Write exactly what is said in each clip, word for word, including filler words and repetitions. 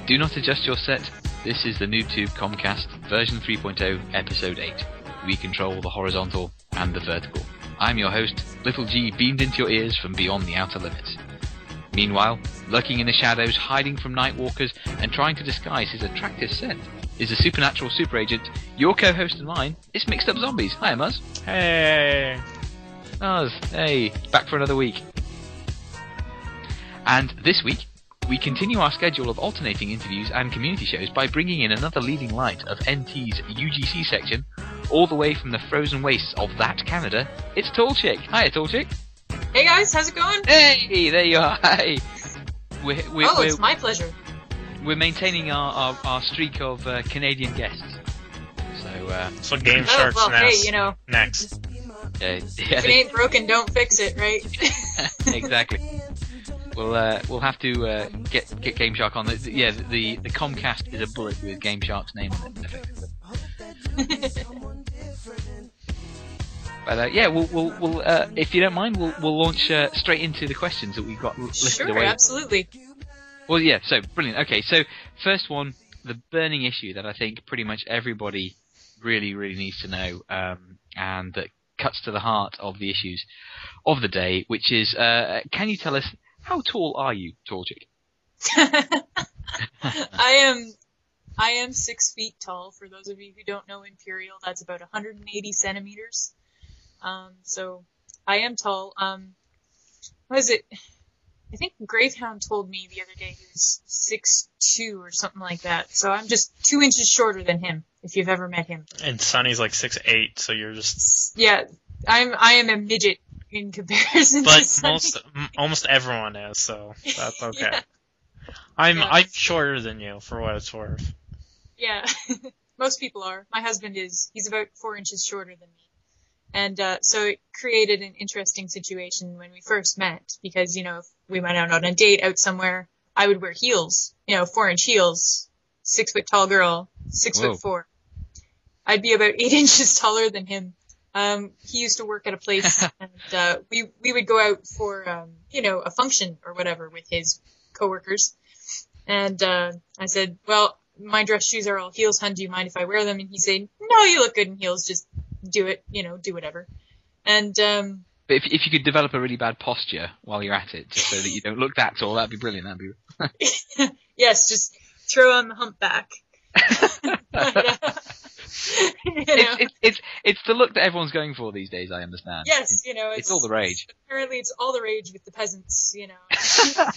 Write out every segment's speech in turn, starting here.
Do not adjust your set. This is the NoobTube Comcast version three point oh, episode eight. We control the horizontal and the vertical. I'm your host, Little G, beamed into your ears from beyond the outer limits. Meanwhile, lurking in the shadows, hiding from Nightwalkers, and trying to disguise his attractive scent, is a supernatural super agent, your co-host and mine. It's Mixed Up Zombies. Hi, Muzz. Hey. Muzz, hey, back for another week. And this week, we continue our schedule of alternating interviews and community shows by bringing in another leading light of N T's U G C section, all the way from the frozen wastes of that Canada. It's Tall Chick. Hiya, Tall Chick. Hey guys, how's it going? Hey, there you are. Hey. We're, we're, oh, we're, it's my pleasure. We're maintaining our, our, our streak of uh, Canadian guests. So, uh... So Game oh, Shark's well, next. Hey, you know. Next. Uh, yeah, if it ain't broken, don't fix it, right? Exactly. We'll uh, we'll have to uh, get get Game Shark on. The, the, yeah, the the Comcast is a bullet with Game Shark's name on it, effectively. But uh, yeah, we'll we'll, we'll uh, if you don't mind, we'll we'll launch uh, straight into the questions that we've got listed sure, away. Sure, absolutely. Well, yeah. So brilliant. Okay, so first one, the burning issue that I think pretty much everybody really really needs to know, um, and that cuts to the heart of the issues of the day, which is, uh, can you tell us, how tall are you, Tall Chick? I am, I am six feet tall. For those of you who don't know Imperial, that's about one hundred eighty centimeters. Um, so I am tall. Um, what is it? I think Gravehound told me the other day he was six two or something like that. So I'm just two inches shorter than him, if you've ever met him. And Sonny's like six eight, so you're just... Yeah, I'm, I am a midget in comparison but to Sonny. most, almost everyone is, so that's okay. Yeah. I'm, Yeah. I'm shorter than you, for what it's worth. Yeah, most people are. My husband is. He's about four inches shorter than me. And uh, so it created an interesting situation when we first met, because, you know, if we went out on a date out somewhere, I would wear heels, you know, four-inch heels, six-foot-tall girl, six Whoa. foot four. I'd be about eight inches taller than him. Um, he used to work at a place, and uh, we we would go out for, um, you know, a function or whatever with his coworkers. And uh, I said, well, my dress shoes are all heels, hun, do you mind if I wear them? And he said, no, you look good in heels, just do it, you know, do whatever. And, um... But if if you could develop a really bad posture while you're at it, just so that you don't look that tall, that'd be brilliant, that'd be... Yes, just throw on the humpback. But, uh, you know. it's, it's, it's, it's the look that everyone's going for these days, I understand. Yes, it's, you know, it's... It's all the rage. Apparently it's all the rage with the peasants, you know.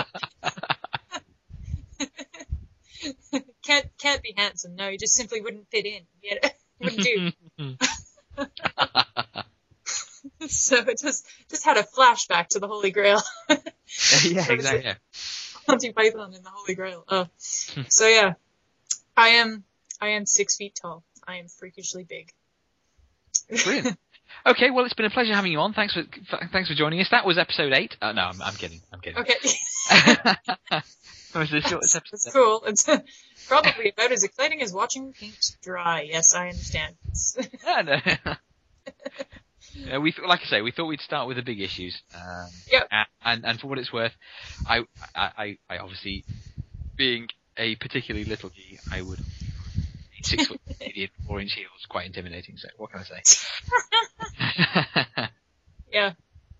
can't can't be handsome, no, you just simply wouldn't fit in. You know? Wouldn't do. So it just just had a flashback to the Holy Grail. Yeah, exactly. Yeah. Monty Python and the Holy Grail. Oh. So yeah, I am I am six feet tall. I am freakishly big. Brilliant. Okay, well, it's been a pleasure having you on. Thanks for thanks for joining us. That was episode eight. Uh, no, I'm, I'm kidding. I'm kidding. Okay. Was the shortest episode? It's cool. It's probably about as exciting as watching paint dry. Yes, I understand. Yeah, no. Yeah, we th- like I say, we thought we'd start with the big issues. Um, Yep. And and for what it's worth, I I, I, I obviously, being a particularly little G, I would six foot Canadian, four inch heels, quite intimidating. So what can I say? Yeah.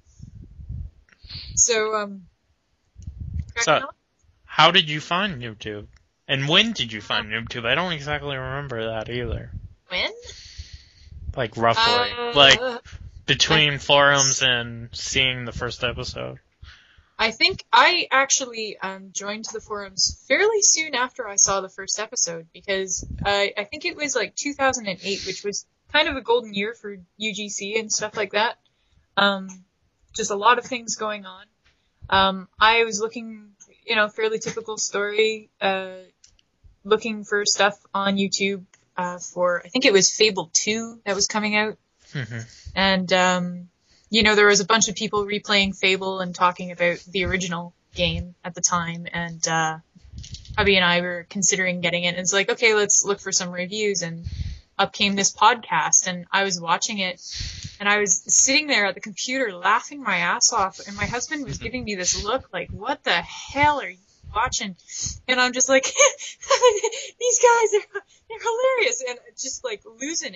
So um. So, cracking on? how did you find NoobTube? And when did you find NoobTube? I don't exactly remember that either. When? Like, roughly. Uh, like, between forums and seeing the first episode. I think I actually um, joined the forums fairly soon after I saw the first episode, because I, I think it was like two thousand eight, which was kind of a golden year for U G C and stuff like that. Um, just a lot of things going on. Um, I was looking, you know, fairly typical story, uh, looking for stuff on YouTube uh, for, I think it was Fable two that was coming out. Mm-hmm. And, um, you know, there was a bunch of people replaying Fable and talking about the original game at the time. And uh, hubby and I were considering getting it. And it's like, okay, let's look for some reviews. And up came this podcast. And I was watching it. And I was sitting there at the computer laughing my ass off. And my husband was giving me this look like, what the hell are you watching, and I'm just like, these guys, they're, they're hilarious, and just like losing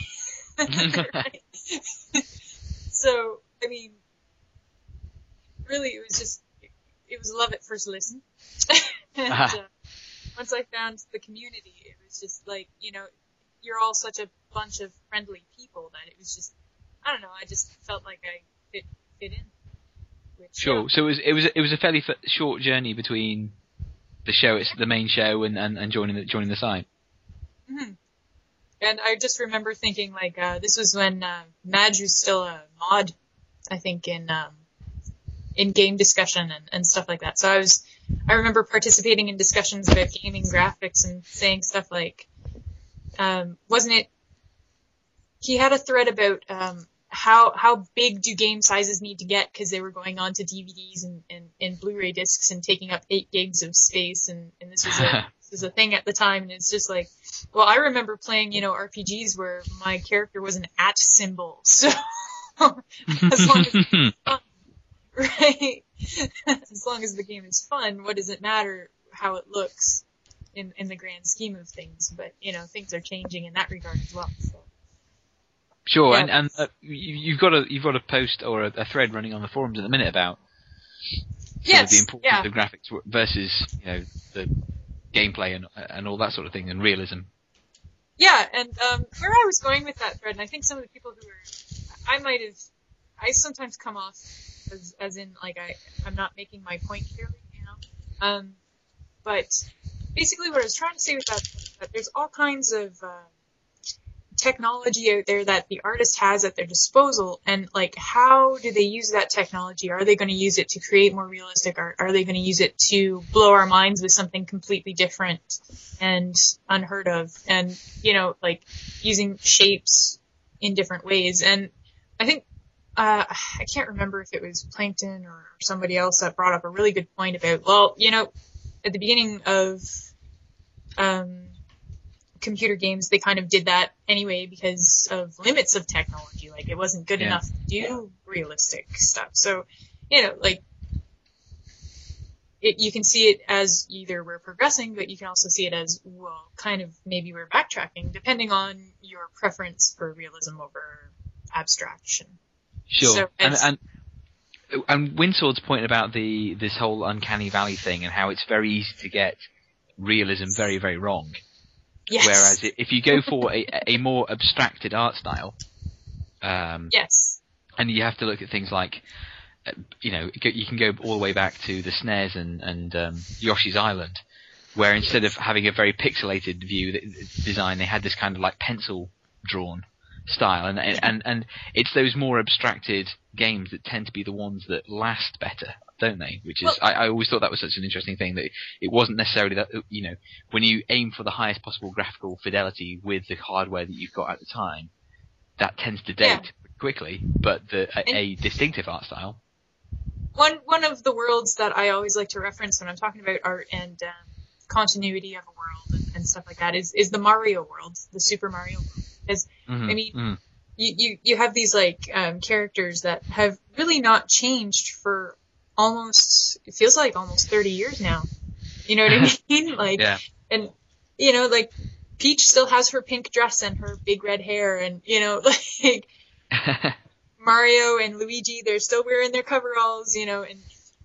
it. So, I mean, really, it was just, it was love at first listen. And uh, once I found the community, it was just like, you know, you're all such a bunch of friendly people that it was just, I don't know, I just felt like I fit fit in. Which, Sure. yeah. So it was it was it was a fairly f- short journey between the show, it's the main show, and, and, and joining the joining the site. Mm-hmm. And I just remember thinking, like, uh, this was when uh, Madge was still a mod, I think, in um, in game discussion and, and stuff like that. So I was, I remember participating in discussions about gaming graphics and saying stuff like, um, wasn't it? He had a thread about um, how how big do game sizes need to get because they were going on to D V Ds and, and, and Blu-ray discs and taking up eight gigs of space, and, and this was a this was a thing at the time, and it's just like, well, I remember playing, you know, R P Gs where my character was an at symbol, so as long as it's fun, right? As long as the game is fun, what does it matter how it looks in in the grand scheme of things? But you know, things are changing in that regard as well. So. Sure, Yeah. and and uh, you, you've got a you've got a post or a, a thread running on the forums at the minute about sort Yes, of the importance yeah. of graphics versus, you know, the gameplay and and all that sort of thing, and realism. Yeah, and um, where I was going with that thread, and I think some of the people who were, I might have, I sometimes come off as, as in, like, I, I'm not making my point clearly, you know? Um, but basically what I was trying to say with that, is that there's all kinds of uh, technology out there that the artist has at their disposal, and, like, how do they use that technology? Are they going to use it to create more realistic art? Are they going to use it to blow our minds with something completely different and unheard of? And, you know, like, using shapes in different ways. And I think, uh, I can't remember if it was Plankton or somebody else that brought up a really good point about, well, you know, at the beginning of, um, computer games, they kind of did that anyway because of limits of technology. Like, it wasn't good Yeah. enough to do realistic stuff. So, you know, like, it, you can see it as either we're progressing, but you can also see it as, well, kind of maybe we're backtracking, depending on your preference for realism over abstraction. Sure, So, and as- and and Winsword's point about the this whole uncanny valley thing and how it's very easy to get realism very very wrong. Yes. Whereas i- if you go for a, a more abstracted art style, um, Yes. and you have to look at things like, uh, you know, go- you can go all the way back to the S N E S and, and um, Yoshi's Island, where instead of having a very pixelated view that, design, they had this kind of like pencil drawn style, and and and it's those more abstracted games that tend to be the ones that last better, don't they? Which is, Well- I, I always thought that was such an interesting thing, that it wasn't necessarily that, you know, when you aim for the highest possible graphical fidelity with the hardware that you've got at the time, that tends to date Yeah. pretty quickly, but the, a, And- a distinctive art style. One one of the worlds that I always like to reference when I'm talking about art and um, continuity of a world and, and stuff like that is, is the Mario world, the Super Mario world. Because, Mhm, I mean, mhm. you, you, you have these, like, um, characters that have really not changed for almost, it feels like almost thirty years now. You know what I mean? Like, Yeah. and, you know, like, Peach still has her pink dress and her big red hair, and, you know, like, Mario and Luigi, they're still wearing their coveralls, you know, and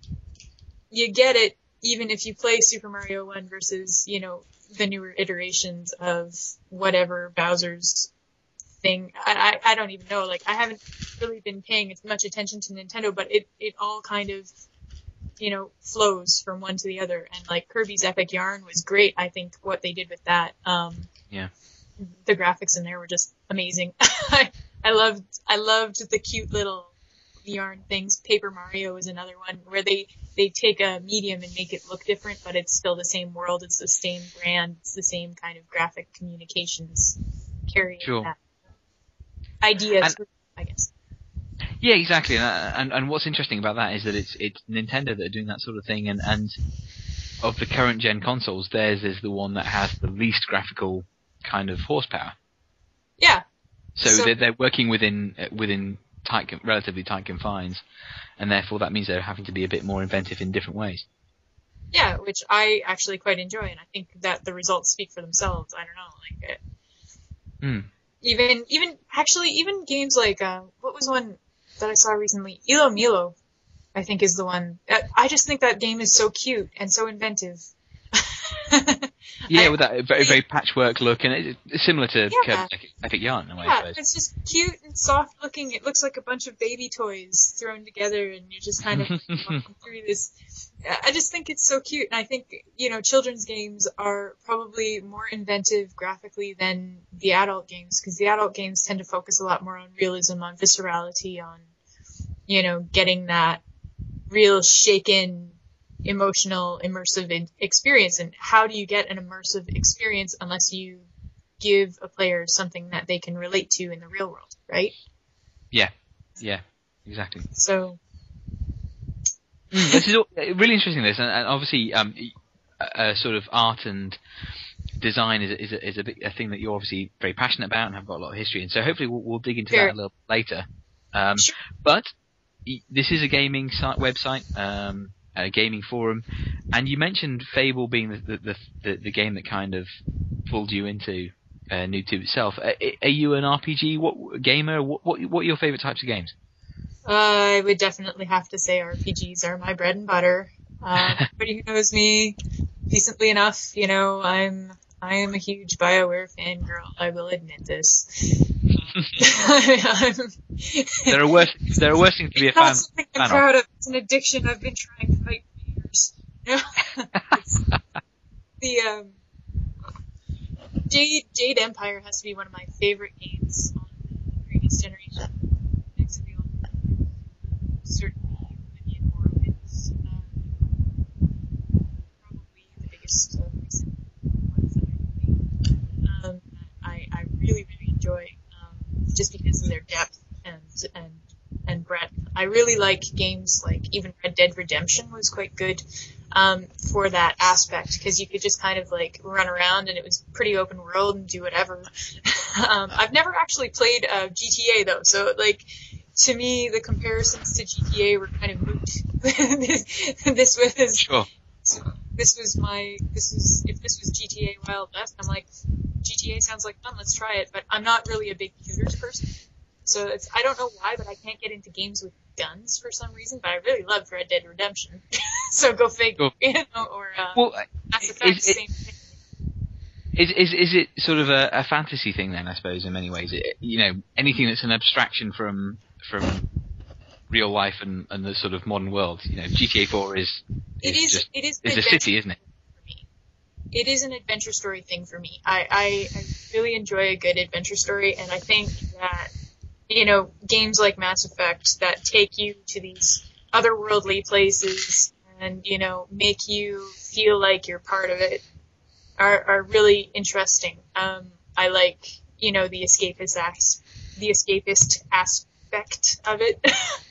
you get it even if you play Super Mario one versus, you know, the newer iterations of whatever Bowser's thing. I, I, I don't even know. Like, I haven't really been paying as much attention to Nintendo, but it, it all kind of, you know, flows from one to the other. And, like, Kirby's Epic Yarn was great, I think, what they did with that. Um, Yeah. The graphics in there were just amazing. I, I loved, I loved the cute little yarn things. Paper Mario is another one where they, they take a medium and make it look different, but it's still the same world. It's the same brand. It's the same kind of graphic communications carrying Sure. that idea And- through, I guess. Yeah, exactly. And, and and what's interesting about that is that it's it's Nintendo that are doing that sort of thing, and, and of the current gen consoles, theirs is the one that has the least graphical kind of horsepower. Yeah. So, So- they're, they're working within uh, within tight, con- relatively tight confines, and therefore that means they're having to be a bit more inventive in different ways. Yeah, which I actually quite enjoy, and I think that the results speak for themselves. I don't know, like it. Mm. Even, even, actually, even games like, uh, what was one that I saw recently? Ilo Milo, I think is the one. Uh, I just think that game is so cute and so inventive. Yeah, I, with that very, very patchwork look, and it, it's similar to Yeah. Kirby's Epic Yarn in a way, I Yeah, suppose. it's just cute and soft looking. It looks like a bunch of baby toys thrown together, and you're just kind of walking through this. I just think it's so cute, and I think, you know, children's games are probably more inventive graphically than the adult games, because the adult games tend to focus a lot more on realism, on viscerality, on, you know, getting that real shaken, emotional, immersive experience. And how do you get an immersive experience unless you give a player something that they can relate to in the real world, right? Yeah, yeah, exactly. So... Mm, this is all, really interesting. This, and, and obviously, um, uh, sort of art and design is is a, is a, big, a thing that you're obviously very passionate about and have got a lot of history in. So hopefully, we'll, we'll dig into Sure. that a little later. Um, Sure. But y- this is a gaming site, website, um, a gaming forum, and you mentioned Fable being the the, the the the game that kind of pulled you into uh, NoobTube itself. Are, are you an R P G what, gamer? What, what what are your favourite types of games? Uh, I would definitely have to say R P Gs are my bread and butter. Um, everybody who knows me decently enough, you know, I'm I am a huge BioWare fangirl. I will admit this. I'm, There are worse. There are worse things to be a it's not fan. something fan I'm of. proud of. It's an addiction I've been trying to fight for years. You know? It's- the um, Jade Jade Empire has to be one of my favorite games on the previous generation. Next to the old certainly Oblivion Morrowind, um, probably the biggest uh, recent ones that I played. Um, I I really really enjoy um, just because of their depth and and and breadth. I really like games like even Red Dead Redemption was quite good um, for that aspect, because you could just kind of like run around and it was pretty open world and do whatever. um, I've never actually played uh, G T A though, so like. To me, the comparisons to G T A were kind of moot. this, this was Sure. this was my this was if this was G T A Wild West, I'm like, G T A sounds like fun, let's try it. But I'm not really a big shooters person, so it's I don't know why, but I can't get into games with guns for some reason. But I really love Red Dead Redemption, so go figure. Cool. You know, or uh, Well, Mass Effect, is, it, same thing. is is is it sort of a, a fantasy thing then? I suppose in many ways, it, you know, anything that's an abstraction from from real life and, and the sort of modern world. You know, G T A four is It is is. just It is. is an a city, isn't it? for me. It is an adventure story thing for me. I, I, I really enjoy a good adventure story, and I think that, you know, games like Mass Effect that take you to these otherworldly places and, you know, make you feel like you're part of it are, are really interesting. Um, I like, you know, the escapist as- the escapist aspect of it.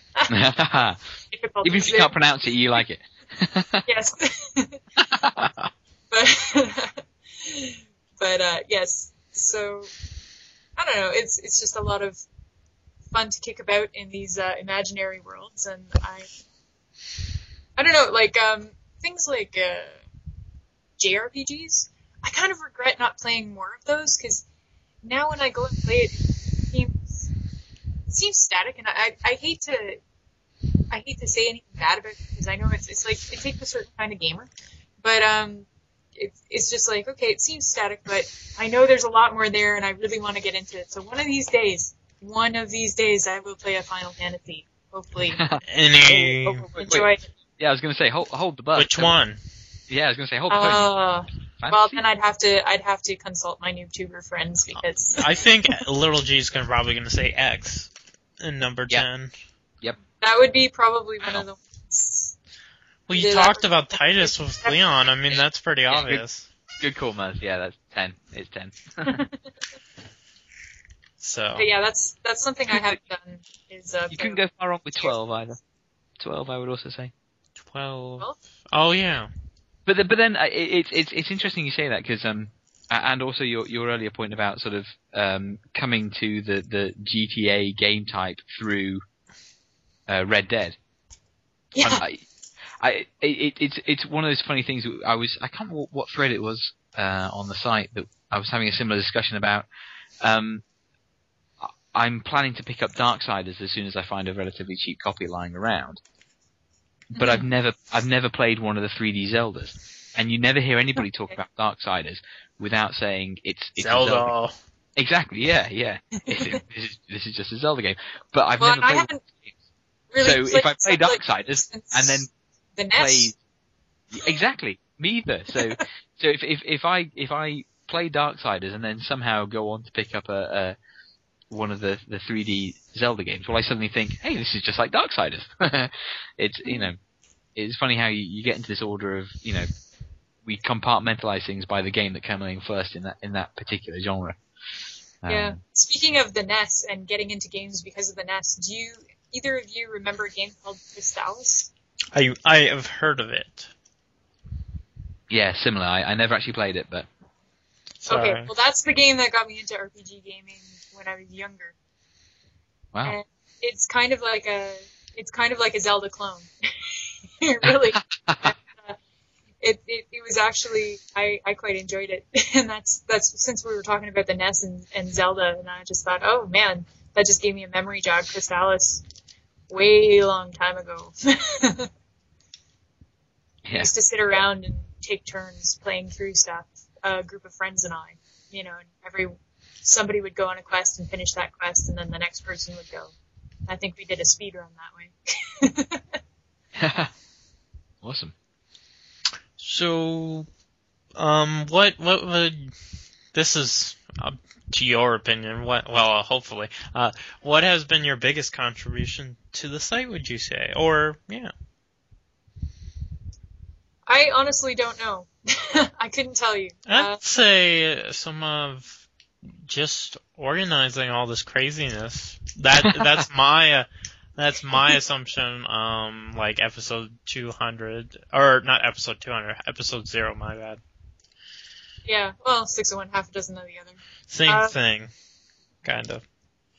Even if you can't pronounce it, you like it. Yes. but but uh yes, so I don't know, it's it's just a lot of fun to kick about in these uh, imaginary worlds, and I I don't know, like um things like uh J R P Gs, I kind of regret not playing more of those, because now when I go and play it, it seems it seems static, and I I hate to I hate to say anything bad about it, because I know it's it's like it takes a certain kind of gamer, but um, it's it's just like, okay, it seems static, but I know there's a lot more there, and I really want to get into it. So one of these days, one of these days, I will play a Final Fantasy. Hopefully, Any? I will enjoy it. Yeah, I was going to say hold hold the bus. Which one? Yeah, I was going to say hold the phone. Uh, Fantasy? well, then I'd have to I'd have to consult my NoobTuber friends, because I think Little G's gonna probably gonna say X in number Yeah. ten. that would be probably one of the ones. Well, you Did talked I- about Titus with Leon. I mean, that's pretty Yeah, obvious. Good call, Maz. Yeah, that's ten. It's ten. So But yeah, that's that's something I haven't done. Is uh, You couldn't go far wrong with twelve either. Twelve, I would also say. twelve. Twelve? Oh yeah. But then, but then uh, it, it's it's it's interesting you say that, because um a- and also your your earlier point about sort of um coming to the the G T A game type through uh, Red Dead. Yeah. I, I it, it's it's one of those funny things. I was I can't remember what thread it was uh, on the site that I was having a similar discussion about. Um, I'm planning to pick up Darksiders as soon as I find a relatively cheap copy lying around. But mm. I've never I've never played one of the three D Zeldas, and you never hear anybody talk about Darksiders without saying it's, it's Zelda. A Zelda. Exactly, yeah, yeah. this, is, this is just a Zelda game. But I've well, never played. I haven't really so if I play Darksiders like and then the N E play S. exactly me either. So so if if if I if I play Darksiders and then somehow go on to pick up a, a one of the the three D Zelda games, well, I suddenly think, hey, this is just like Darksiders. It's you know, it's funny how you, you get into this order of you know, we compartmentalize things by the game that came along first in that in that particular genre. Um, Yeah. Speaking of the N E S and getting into games because of the N E S, do you either of you remember a game called Crystalis? I I have heard of it. Yeah, similar. I, I never actually played it, but Sorry. Okay, well that's the game that got me into R P G gaming when I was younger. wow. And it's kind of like a it's kind of like a Zelda clone. Really. And, uh, it, it it was actually I, I quite enjoyed it. And that's that's since we were talking about the N E S and, and Zelda, and I just thought, oh man, that just gave me a memory jog. Crystalis, way long time ago. We Yeah. used to sit around and take turns playing through stuff. A group of friends and I, you know, and every somebody would go on a quest and finish that quest, and then the next person would go. I think we did a speed run that way. Awesome. So, um, what what would this is uh, to your opinion? What well, uh, hopefully, uh, what has been your biggest contribution to the site? Would you say, or yeah? I honestly don't know. I couldn't tell you. I'd Uh, say some of just organizing all this craziness. That that's my uh, that's my assumption. Um, like episode two hundred, or not episode two hundred, episode zero. My bad. yeah, well, six of one, half a dozen of the other. Same Uh, thing, kind of.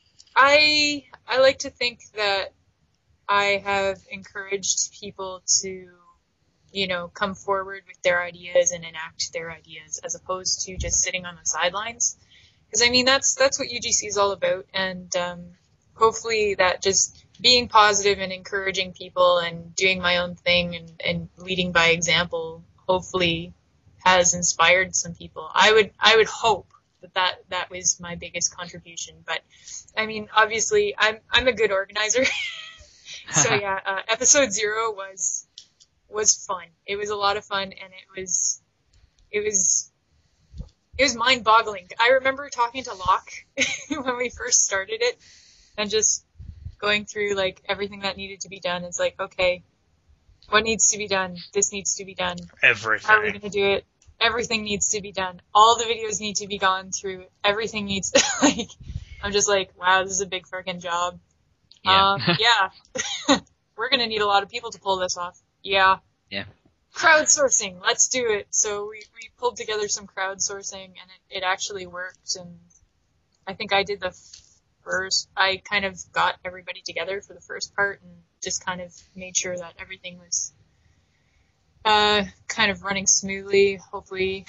I I like to think that I have encouraged people to, you know, come forward with their ideas and enact their ideas, as opposed to just sitting on the sidelines. Because I mean, that's that's what U G C is all about, and um, hopefully that just being positive and encouraging people and doing my own thing and, and leading by example, hopefully has inspired some people. I would I would hope that that, that was my biggest contribution. But I mean, obviously, I'm I'm a good organizer. So yeah, uh, episode zero was was fun. It was a lot of fun, and it was it was it was mind-boggling. I remember talking to Locke when we first started it, and just going through like everything that needed to be done. It's like, okay, what needs to be done? This needs to be done. Everything. How are we going to do it? Everything needs to be done. All the videos need to be gone through. Everything needs like. I'm just like, wow, this is a big freaking job. Yeah. Um, yeah. We're going to need a lot of people to pull this off. Yeah. Yeah. Crowdsourcing. Let's do it. So we, we pulled together some crowdsourcing, and it, it actually worked. And I think I did the first, I kind of got everybody together for the first part and just kind of made sure that everything was uh, kind of running smoothly, hopefully.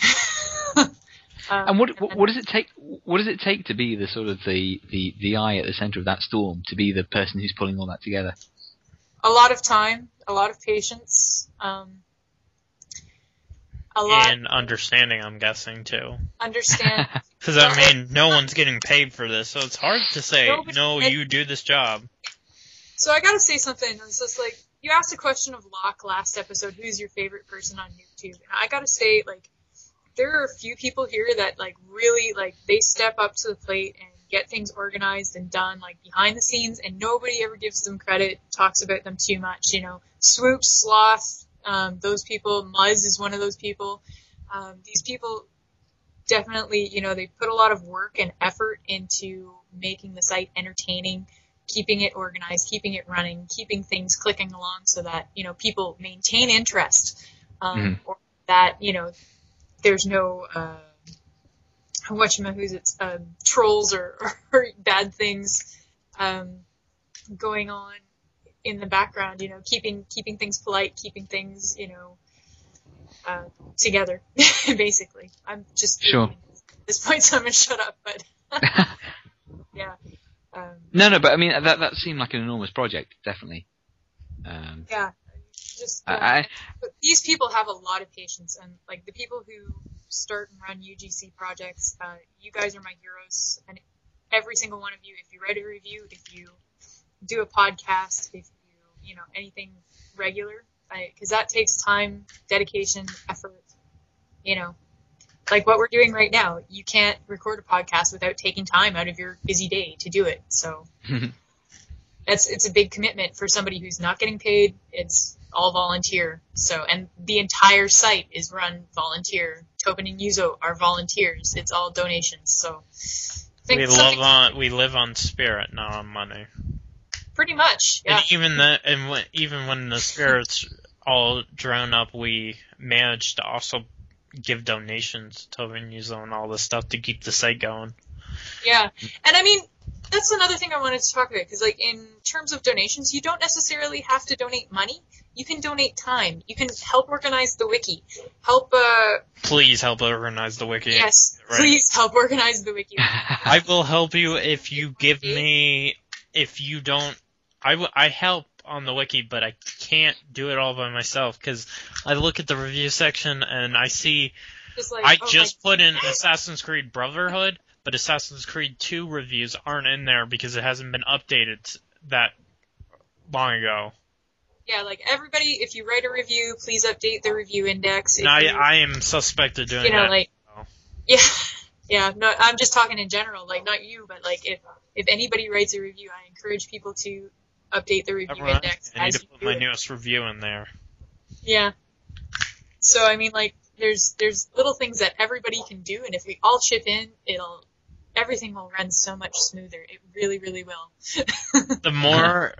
Um, And what, what what does it take? What does it take to be the sort of the, the, the eye at the center of that storm? To be the person who's pulling all that together? A lot of time, a lot of patience, um, a lot And understanding, I'm guessing too. understand. Because I mean, no one's getting paid for this, so it's hard to say, No, but- no, and- you do this job. So I gotta say something. It's just like, you asked a question of Locke last episode, who's your favorite person on YouTube? And I gotta say, like, there are a few people here that, like, really, like, they step up to the plate and get things organized and done, like, behind the scenes, and nobody ever gives them credit, talks about them too much, you know. Swoop, Sloth, um, those people, Muzz is one of those people. Um, these people definitely, you know, they put a lot of work and effort into making the site entertaining, keeping it organized, keeping it running, keeping things clicking along so that, you know, people maintain interest, um, Mhm. or that, you know, there's no, uh, whatchamahoots, um, trolls or, or bad things, um, going on. in the background, you know, keeping keeping things polite, keeping things, you know, uh, together, basically. I'm just Sure. At this point, so I'm gonna shut up. But yeah. Um, no, no, but I mean that that seemed like an enormous project, definitely. Um, yeah. Just uh, I, I, but these people have a lot of patience, and like the people who start and run U G C projects, uh, you guys are my heroes, and every single one of you, if you write a review, if you do a podcast, if you, you know, anything regular, because that takes time, dedication, effort, you know, like what we're doing right now. You can't record a podcast without taking time out of your busy day to do it. So that's, it's a big commitment for somebody who's not getting paid. It's all volunteer. So, and the entire site is run volunteer. Tobin and Yuzo are volunteers. It's all donations. So I think we love on, we live on spirit, not on money. Pretty much, yeah. And even that, and when, even when the spirits all drown up, we managed to also give donations to Tobin and Yuzo and all this stuff to keep the site going. Yeah, and I mean, that's another thing I wanted to talk about, because like in terms of donations, you don't necessarily have to donate money. You can donate time. You can help organize the wiki. Help. Uh, please help organize the wiki. Yes, right. Please help organize the wiki. I will help you if you give me. If you don't, I, w- I help on the wiki, but I can't do it all by myself, because I look at the review section and I see. Just like, I oh just my- put in Assassin's Creed Brotherhood, but Assassin's Creed two reviews aren't in there because it hasn't been updated that long ago. Yeah, like everybody, if you write a review, please update the review index. If And I, you, I am suspect of doing you know, that. like, so. yeah, yeah. No, I'm just talking in general, like not you, but like if if anybody writes a review, I encourage people to update the review Everyone, index. I need as to you put do my it. newest review in there. Yeah. So I mean, like, there's there's little things that everybody can do, and if we all chip in, it'll everything will run so much smoother. It really, really will. The more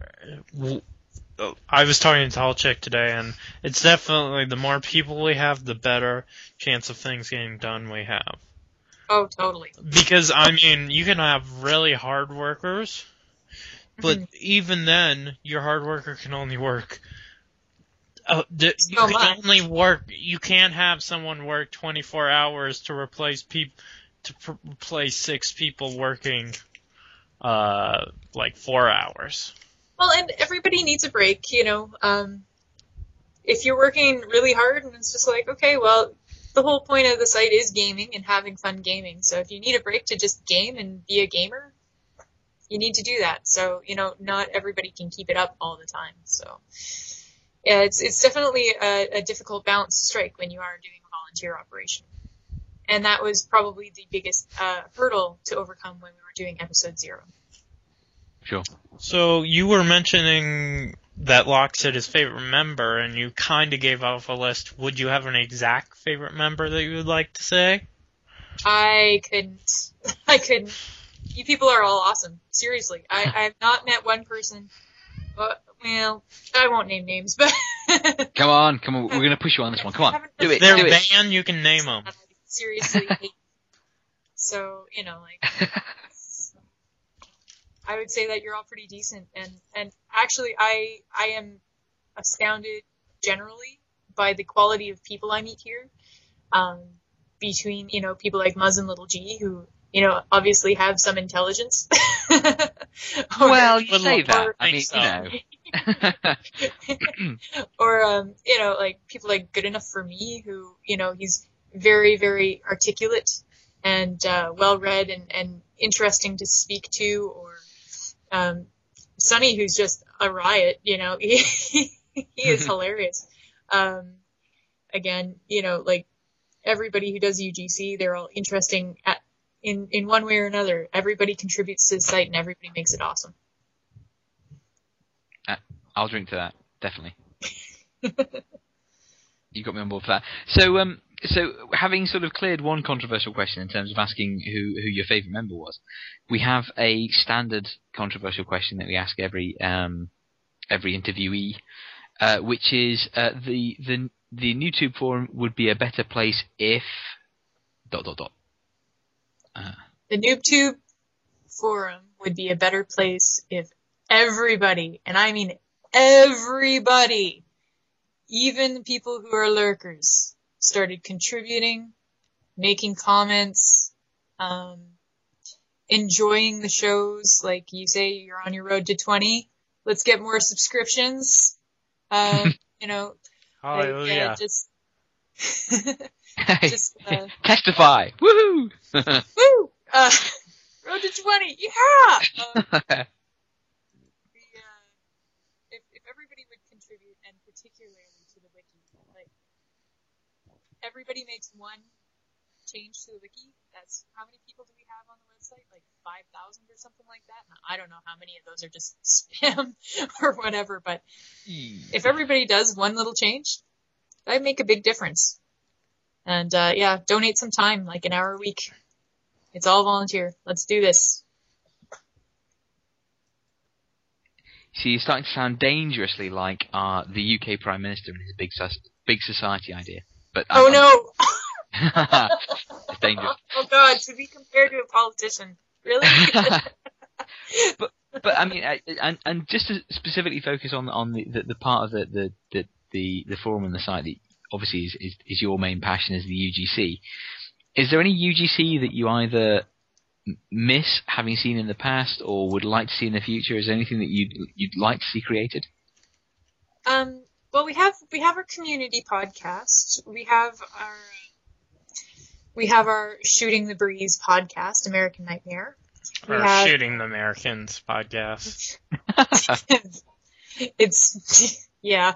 I was talking to Talchik today, and it's definitely the more people we have, the better chance of things getting done we have. Oh, totally. Because I mean, you can have really hard workers, but Mhm. even then, your hard worker can only work. Uh, the, you So can much. only work. You can't have someone work twenty-four hours to replace peop, to pr- replace six people working, uh, like four hours. Well, and everybody needs a break, you know. Um, if you're working really hard, and it's just like, okay, well, the whole point of the site is gaming and having fun gaming. So if you need a break to just game and be a gamer, you need to do that. So, you know, not everybody can keep it up all the time. So, yeah, it's it's definitely a, a difficult balance to strike when you are doing a volunteer operation. And that was probably the biggest uh, hurdle to overcome when we were doing episode zero. Sure. So you were mentioning that Locke said his favorite member, and you kind of gave off a list. Would you have an exact favorite member that you would like to say? I couldn't. I couldn't. You people are all awesome. Seriously. I, I have not met one person. Uh, well, I won't name names, but... Come on, come on. We're going to push you on this one. Come on. Do it. They're Do it. banned, you can name them. I seriously hate. So, you know, like... I would say that you're all pretty decent, and, and actually I I am astounded generally by the quality of people I meet here. Um, between, you know, people like Muzz and Little G, who, you know, obviously have some intelligence. or, Well, you Or- say that. or- I mean, so. you know. or um, you know, like people like Good Enough for Me, who, you know, he's very, very articulate and uh, well read and, and interesting to speak to, or um, Sonny, who's just a riot, you know, he, he is hilarious. Um, again, you know, like everybody who does U G C, they're all interesting at, in, in one way or another. Everybody contributes to the site and everybody makes it awesome. I'll drink to that, definitely. You got me on board for that. So, um, so having sort of cleared one controversial question in terms of asking who, who your favourite member was, we have a standard controversial question that we ask every um, every interviewee, uh, which is uh, the the the NewTube forum would be a better place if dot dot dot. Uh, The NoobTube forum would be a better place if everybody, and I mean everybody, even the people who are lurkers, started contributing, making comments, um, enjoying the shows. Like you say, you're on your road to twenty. Let's get more subscriptions. Um, you know, Hallelujah. like, yeah, just, just, uh, testify. Woohoo! woo! Uh, road to twenty. Yeah! Um, the, uh, if, if everybody would contribute, and particularly to the wiki, like, everybody makes one change to the wiki. That's, how many people do we have on the website? Like five thousand or something like that? Now, I don't know how many of those are just spam or whatever, but if everybody does one little change, that'd make a big difference. And, uh, yeah, donate some time, like an hour a week. It's all volunteer. Let's do this. See, you're starting to sound dangerously like uh, the U K Prime Minister and his big, sus- big society idea. But Oh, I'm, no! It's dangerous. Oh God, to be compared to a politician. Really? but but I mean, I- and and just to specifically focus on on the, the, the part of the, the the the the forum and the site that obviously is, is is your main passion is the U G C. Is there any U G C that you either m- miss having seen in the past or would like to see in the future? Is there anything that you'd you'd like to see created? um, well, we have, we have our community podcast. We have our, we have our Shooting the Breeze podcast, American Nightmare. We Or have, Shooting the Americans podcast. it's, yeah.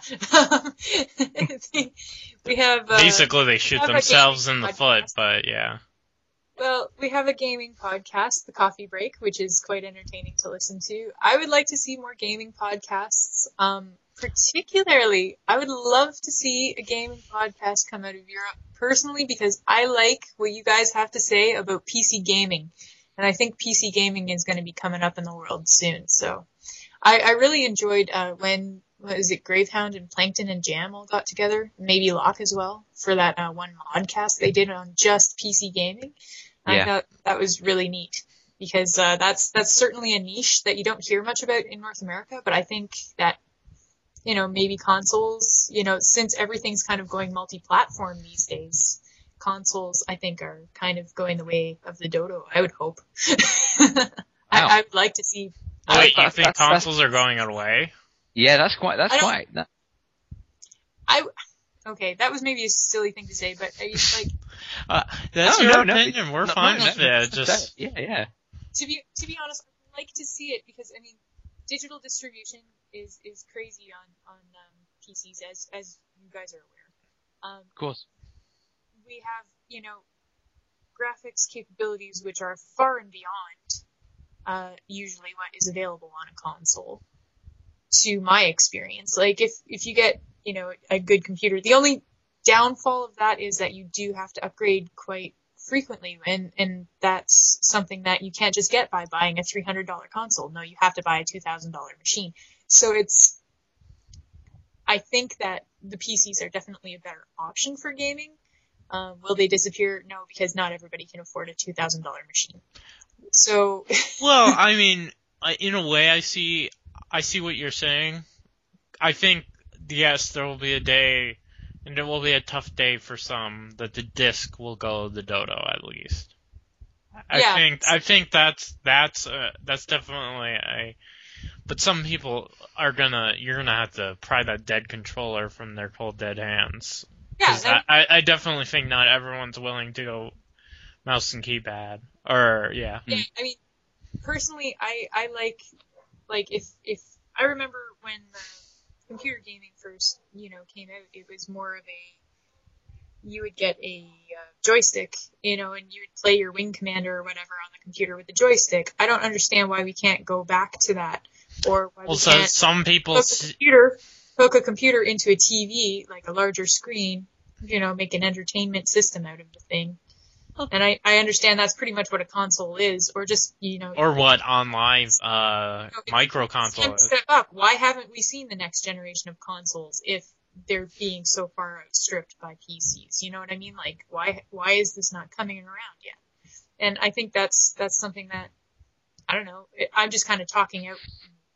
We have, uh, Basically, they shoot have a themselves in gaming the foot, podcast. but yeah. Well, we have a gaming podcast, The Coffee Break, which is quite entertaining to listen to. I would like to see more gaming podcasts. Um, particularly, I would love to see a gaming podcast come out of Europe, personally, because I like what you guys have to say about P C gaming. And I think P C gaming is going to be coming up in the world soon. So I, I really enjoyed uh, when, what is it, Gravehound and Plankton and Jam all got together, maybe Locke as well, for that uh, one modcast they did on just P C gaming. Yeah. I thought that was really neat because uh, that's that's certainly a niche that you don't hear much about in North America. But I think that, you know, maybe consoles, you know, since everything's kind of going multi-platform these days, consoles I think are kind of going the way of the dodo. I would hope. I, I would like to see. Wait, you that's- think that's- consoles are going away? Yeah, that's quite. That's I don't- quite. That, I okay, that was maybe a silly thing to say, but I, like Uh, that's No, your no, no, opinion. We're no, fine no, with no, it. Just yeah, yeah. to be to be honest, I'd like to see it because I mean, digital distribution is is crazy on on um, P Cs as as you guys are aware. Um, Of course. we have, you know, graphics capabilities which are far and beyond uh, usually what is available on a console. To my experience, like if if you get, you know, a good computer, the only downfall of that is that you do have to upgrade quite frequently, and and that's something that you can't just get by buying a three hundred dollars console. No, you have to buy a two thousand dollars machine. So it's, I think that the P Cs are definitely a better option for gaming. Um, will they disappear? No, because not everybody can afford a two thousand dollars machine. So, well, I mean, I- in a way, I see, I see what you're saying. I think, yes, there will be a day, and it will be a tough day for some, that the disc will go the dodo at least. I Yeah. think, I think that's that's uh, that's definitely a. But some people are gonna, you're gonna have to pry that dead controller from their cold dead hands. yeah, 'Cause and- I, I definitely think not everyone's willing to go mouse and keypad. Or, yeah. Yeah, I mean, personally, I, I like, like, if, if, I remember when the computer gaming first, you know, came out, it was more of a, you would get a uh, joystick, you know, and you would play your Wing Commander or whatever on the computer with the joystick. I don't understand why we can't go back to that, or why Well, we so can't some people, hook a s- computer, hook a computer into a T V, like a larger screen, you know, make an entertainment system out of the thing. And I, I understand that's pretty much what a console is, or just, you know... or what online uh, it's micro a console is. step up. Why haven't we seen the next generation of consoles if they're being so far outstripped by P Cs? You know what I mean? Like, why why is this not coming around yet? And I think that's that's something that, I don't know, I'm just kind of talking out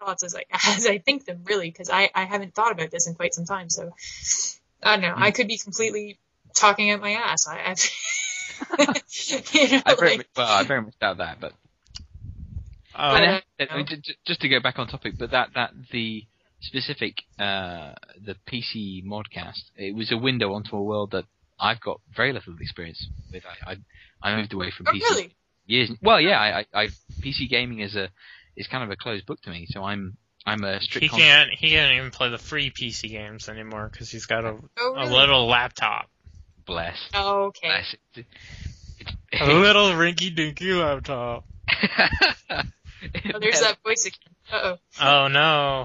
thoughts as I as I think them, really, because I, I haven't thought about this in quite some time. So I don't know. Mm. I could be completely talking out my ass. I, I've, you know, I very like, much, well, I very much doubt that, but, Oh, but, and uh, then, you know. just, just to go back on topic, but that that the specific uh, the P C modcast, it was a window onto a world that I've got very little experience with. I I, I moved away from Oh, P C really? years. Well, yeah, I, I, I P C gaming is a is kind of a closed book to me. So I'm I'm a strict. he con- can't he can't even play the free P C games anymore because he's got a Oh, a really? little laptop, Bless. Oh, okay. Bless. It, it, a little rinky dinky laptop. Oh, there's that voice again. Uh Oh no.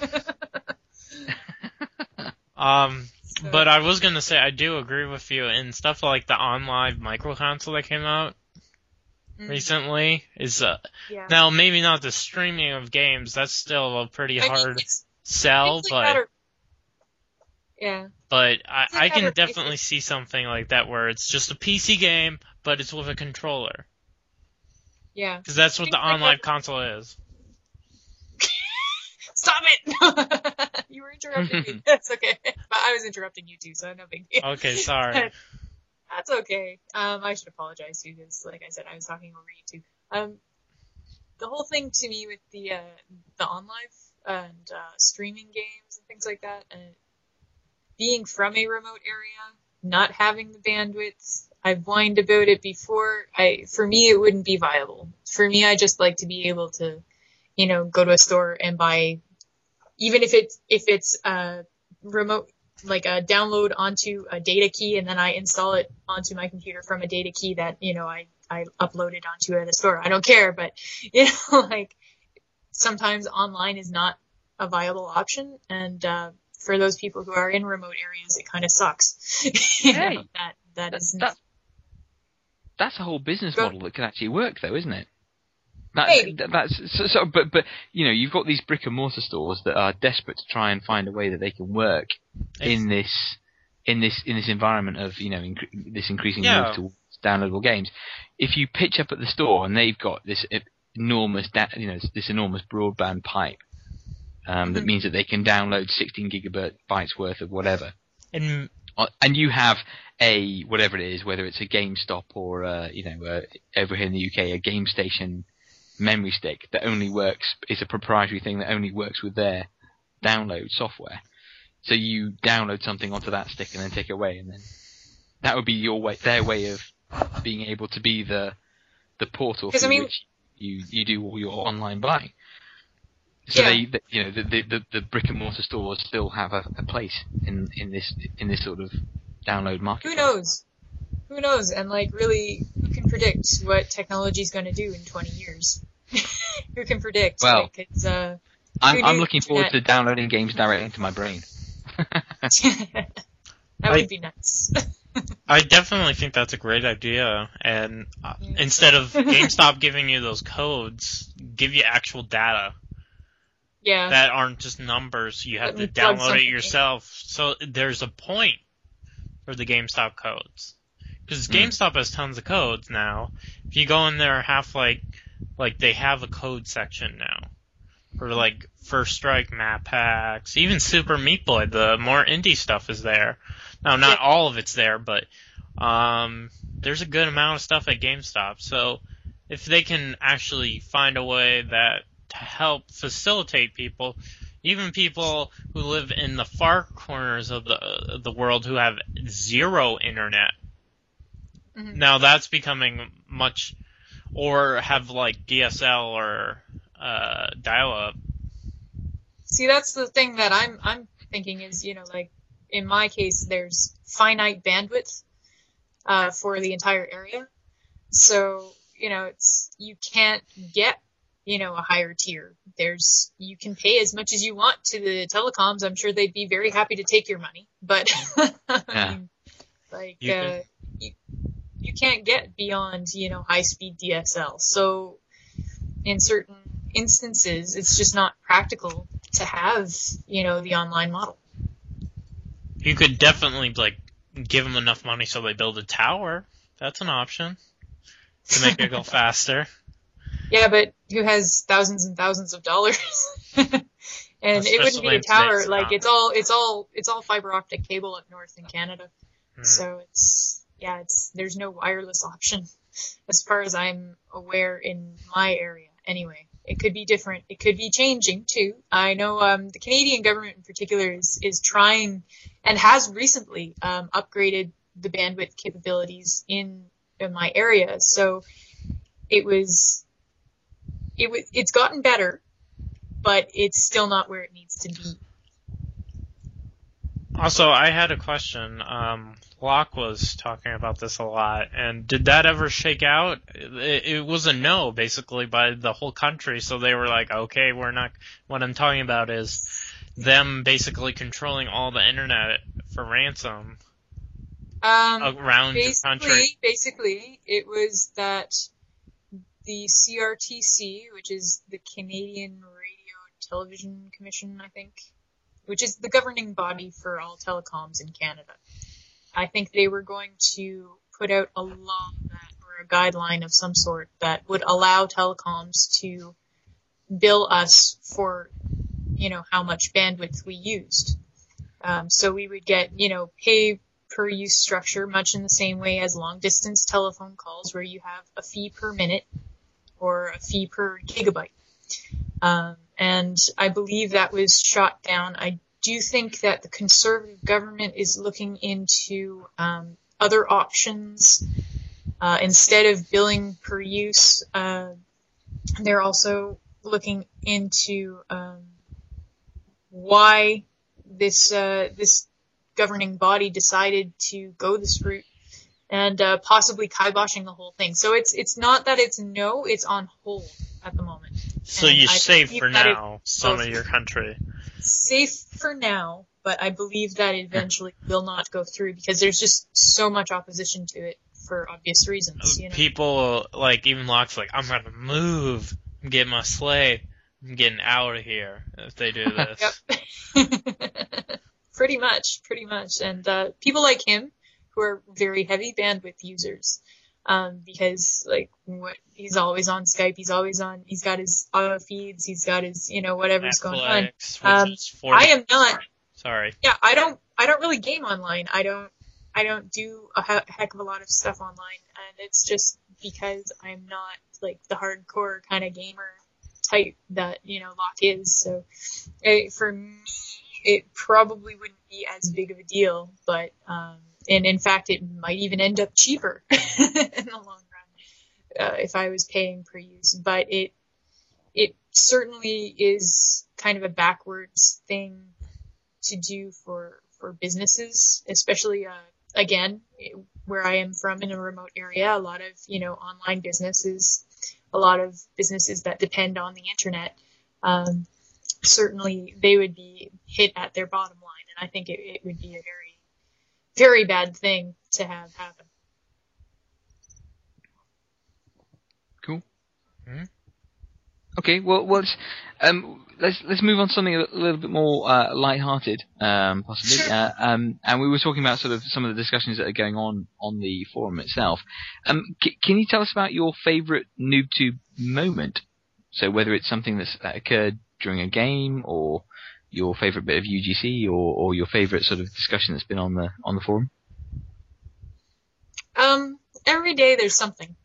Um, So, but I was gonna say I do agree with you in stuff like the OnLive micro console that came out mm, recently is uh, yeah. now maybe not the streaming of games. That's still a pretty I mean, hard it's sell, things like but that are- yeah. but I, like I that can are definitely basic. see something like that where it's just a P C game, but it's with a controller. Yeah. Because that's what the Things like OnLive that- console is. Stop it! You were interrupting me. That's okay. But I was interrupting you too, so no big deal. Okay, sorry. That's okay. Um, I should apologize to you because, like I said, I was talking over you too. Um, the whole thing to me with the uh, the OnLive and uh, streaming games and things like that, and being from a remote area, not having the bandwidth, I've whined about it before. I for me, it wouldn't be viable. For me, I just like to be able to, you know, go to a store and buy, even if it's if it's uh remote, like a download onto a data key and then I install it onto my computer from a data key that, you know, I, I uploaded onto at a store. I don't care, but, you know, like, sometimes online is not a viable option, and uh, for those people who are in remote areas, it kind of sucks. you know, Hey, that that that, is that, that's a whole business Go- model that can actually work, though, isn't it? That, Maybe. that, that's so, so, but but you know, you've got these brick and mortar stores that are desperate to try and find a way that they can work in this in this in this environment of, you know, incre- this increasing Yeah. move towards downloadable games. If you pitch up at the store and they've got this enormous, da- you know, this enormous broadband pipe, um, that Mhm. means that they can download sixteen gigabytes worth of whatever, And Uh, and you have a whatever it is, whether it's a GameStop or uh, you know, uh, over here in the U K, a GameStation memory stick that only works, is a proprietary thing that only works with their download software. So you download something onto that stick and then take it away, and then that would be your way, their way of being able to be the the portal 'Cause, through I mean- which you you do all your online buying. So Yeah. they, the, you know, the, the the the brick and mortar stores still have a, a place in in this in this sort of download market. Who knows? Who knows? And like, really, who can predict what technology is going to do in twenty years? Who can predict? Well, like, it's, uh, I'm who I'm knew looking forward to internet- downloading games directly into my brain. that I- would be nuts. I definitely think that's a great idea. And uh, Yeah. instead of GameStop giving you those codes, give you actual data yeah. that aren't just numbers. You have Let to me plug download something it in. yourself. So there's a point for the GameStop codes. Because Mm. GameStop has tons of codes now. If you go in there, half like, like they have a code section now. For like First Strike map packs, even Super Meat Boy, the more indie stuff is there. Now, not Yeah. all of it's there, but um, there's a good amount of stuff at GameStop. So if they can actually find a way that to help facilitate people, even people who live in the far corners of the uh, the world who have zero internet, Mhm. now that's becoming much, or have like D S L or uh, dial-up. See, that's the thing that I'm I'm thinking is, you know, like, in my case, there's finite bandwidth uh, for the entire area. So, you know, it's, you can't get, you know, a higher tier. There's, you can pay as much as you want to the telecoms. I'm sure they'd be very happy to take your money, but I Yeah. mean, like, You uh, can- you, you can't get beyond, you know, high speed D S L. So in certain instances, it's just not practical to have, you know, the online model. You could definitely like give them enough money so they build a tower. That's an option to make it go faster. Yeah, but who has thousands and thousands of dollars? And it wouldn't be Especially a in tower. today's Like economy. it's all it's all it's all fiber optic cable up north in Canada. Hmm. So it's yeah, it's there's no wireless option as far as I'm aware in my area. Anyway, it could be different. It could be changing too. I know um, the Canadian government in particular is is trying and has recently um, upgraded the bandwidth capabilities in, in my area. So it was it was it's gotten better, but it's still not where it needs to be. Also, I had a question. Um, Locke was talking about this a lot, and did that ever shake out? It, it was a no, basically, by the whole country, so they were like, okay, we're not... What I'm talking about is them basically controlling all the internet for ransom Um, around your country. basically, basically, it was that the C R T C, which is the Canadian Radio and Television Commission, I think, which is the governing body for all telecoms in Canada. I think they were going to put out a law that, or a guideline of some sort that would allow telecoms to bill us for, you know, how much bandwidth we used. Um, so we would get, you know, pay per use structure, much in the same way as long distance telephone calls, where you have a fee per minute or a fee per gigabyte. Um, and I believe that was shot down. I do think that the Conservative government is looking into um, other options. Uh, instead of billing per use, uh, they're also looking into um, why this uh, this governing body decided to go this route, and uh, possibly kiboshing the whole thing. So it's it's not that it's no, it's on hold at the moment. So And you're I safe believe for that now, it- some of your country. Safe for now, but I believe that it eventually will not go through because there's just so much opposition to it for obvious reasons. You know? People, like, even Locke's like, I'm gonna move, I'm getting my sleigh, I'm getting out of here if they do this. Yep. Pretty much, pretty much. And uh, people like him, who are very heavy bandwidth users, um, because like what he's always on Skype, he's always on, he's got his auto feeds, he's got his, you know, whatever's going on. Netflix, which Um, is forty I am not. Sorry. Yeah, I don't. I don't really game online. I don't. I don't do a he- heck of a lot of stuff online, and it's just because I'm not like the hardcore kind of gamer type that you know Locke is. So eh, for me, it probably wouldn't be as big of a deal, but um, and in fact, it might even end up cheaper in the long run uh, if I was paying per use. But it it certainly is kind of a backwards thing to do for for businesses, especially uh, again where I am from in a remote area. A lot of you know online businesses, a lot of businesses that depend on the internet. Um, certainly, they would be hit at their bottom line, and I think it, it would be a very, very bad thing to have happen. Cool. Hmm? Okay, well, well let's, um, let's let's move on to something a little bit more uh, light-hearted, um, possibly. Sure. Uh, um, and we were talking about sort of some of the discussions that are going on on the forum itself. Um, c- can you tell us about your favourite NoobTube moment? So whether it's something that's, that occurred during a game, or your favourite bit of U G C, or, or your favourite sort of discussion that's been on the on the forum. Um, every day there's something.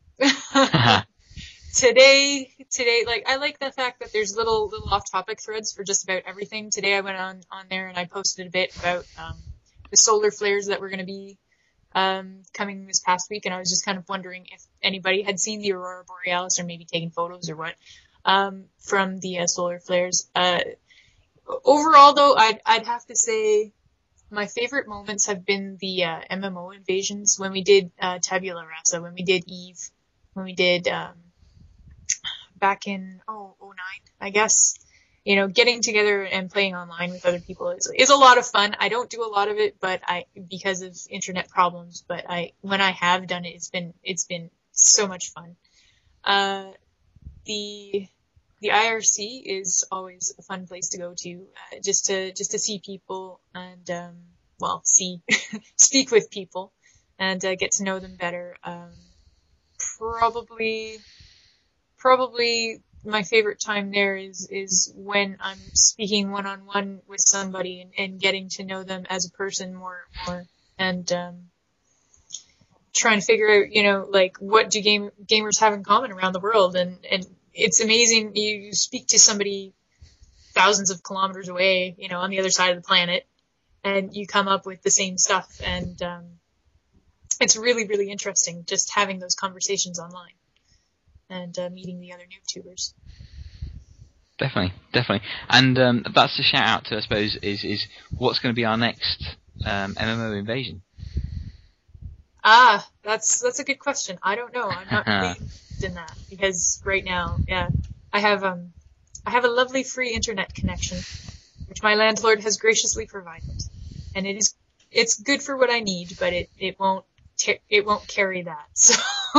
Today, today, like, I like the fact that there's little, little off-topic threads for just about everything. Today I went on, on there and I posted a bit about, um, the solar flares that were going to be, um, coming this past week, and I was just kind of wondering if anybody had seen the Aurora Borealis or maybe taken photos or what, um, from the uh, solar flares. Uh, overall though, I'd, I'd have to say my favorite moments have been the, uh, M M O invasions, when we did, uh, Tabula Rasa, when we did Eve, when we did, um, back in oh oh nine, I guess. You know, getting together and playing online with other people is is a lot of fun. I don't do a lot of it, but I because of internet problems. But I when I have done it, it's been it's been so much fun. Uh, the the I R C is always a fun place to go to, uh, just to just to see people and um, well, see speak with people and uh, get to know them better. Um, probably. Probably my favorite time there is is when I'm speaking one on one with somebody and, and getting to know them as a person more more and um, trying to figure out, you know, like what do game gamers have in common around the world, and and it's amazing. You, you speak to somebody thousands of kilometers away, you know, on the other side of the planet, and you come up with the same stuff, and um, it's really really interesting just having those conversations online. And uh, meeting the other NoobTubers. Definitely, definitely. And um, that's the shout out to, I suppose, is is what's going to be our next um, M M O invasion? Ah, that's that's a good question. I don't know. I'm not really interested in that because right now, yeah, I have um, I have a lovely free internet connection, which my landlord has graciously provided, and it is it's good for what I need, but it it won't t- it won't carry that. So.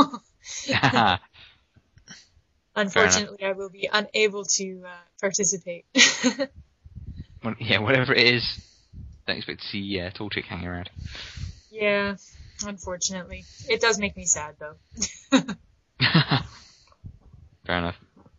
Unfortunately, I will be unable to uh, participate. Well, yeah, whatever it is, don't expect to see uh, Tall Chick hanging around. Yeah, unfortunately. It does make me sad, though. Fair enough.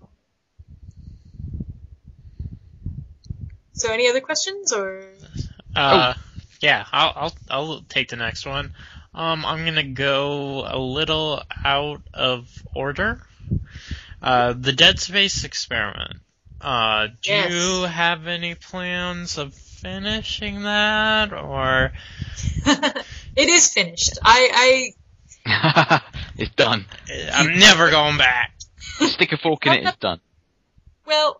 So, any other questions, or? Uh, oh. Yeah, I'll, I'll I'll take the next one. Um, I'm gonna go a little out of order. Uh, the Dead Space experiment. Uh, do yes. you have any plans of finishing that, or? It is finished. I, I... It's done. I'm never going back. Stick a fork in it, it's done. Well,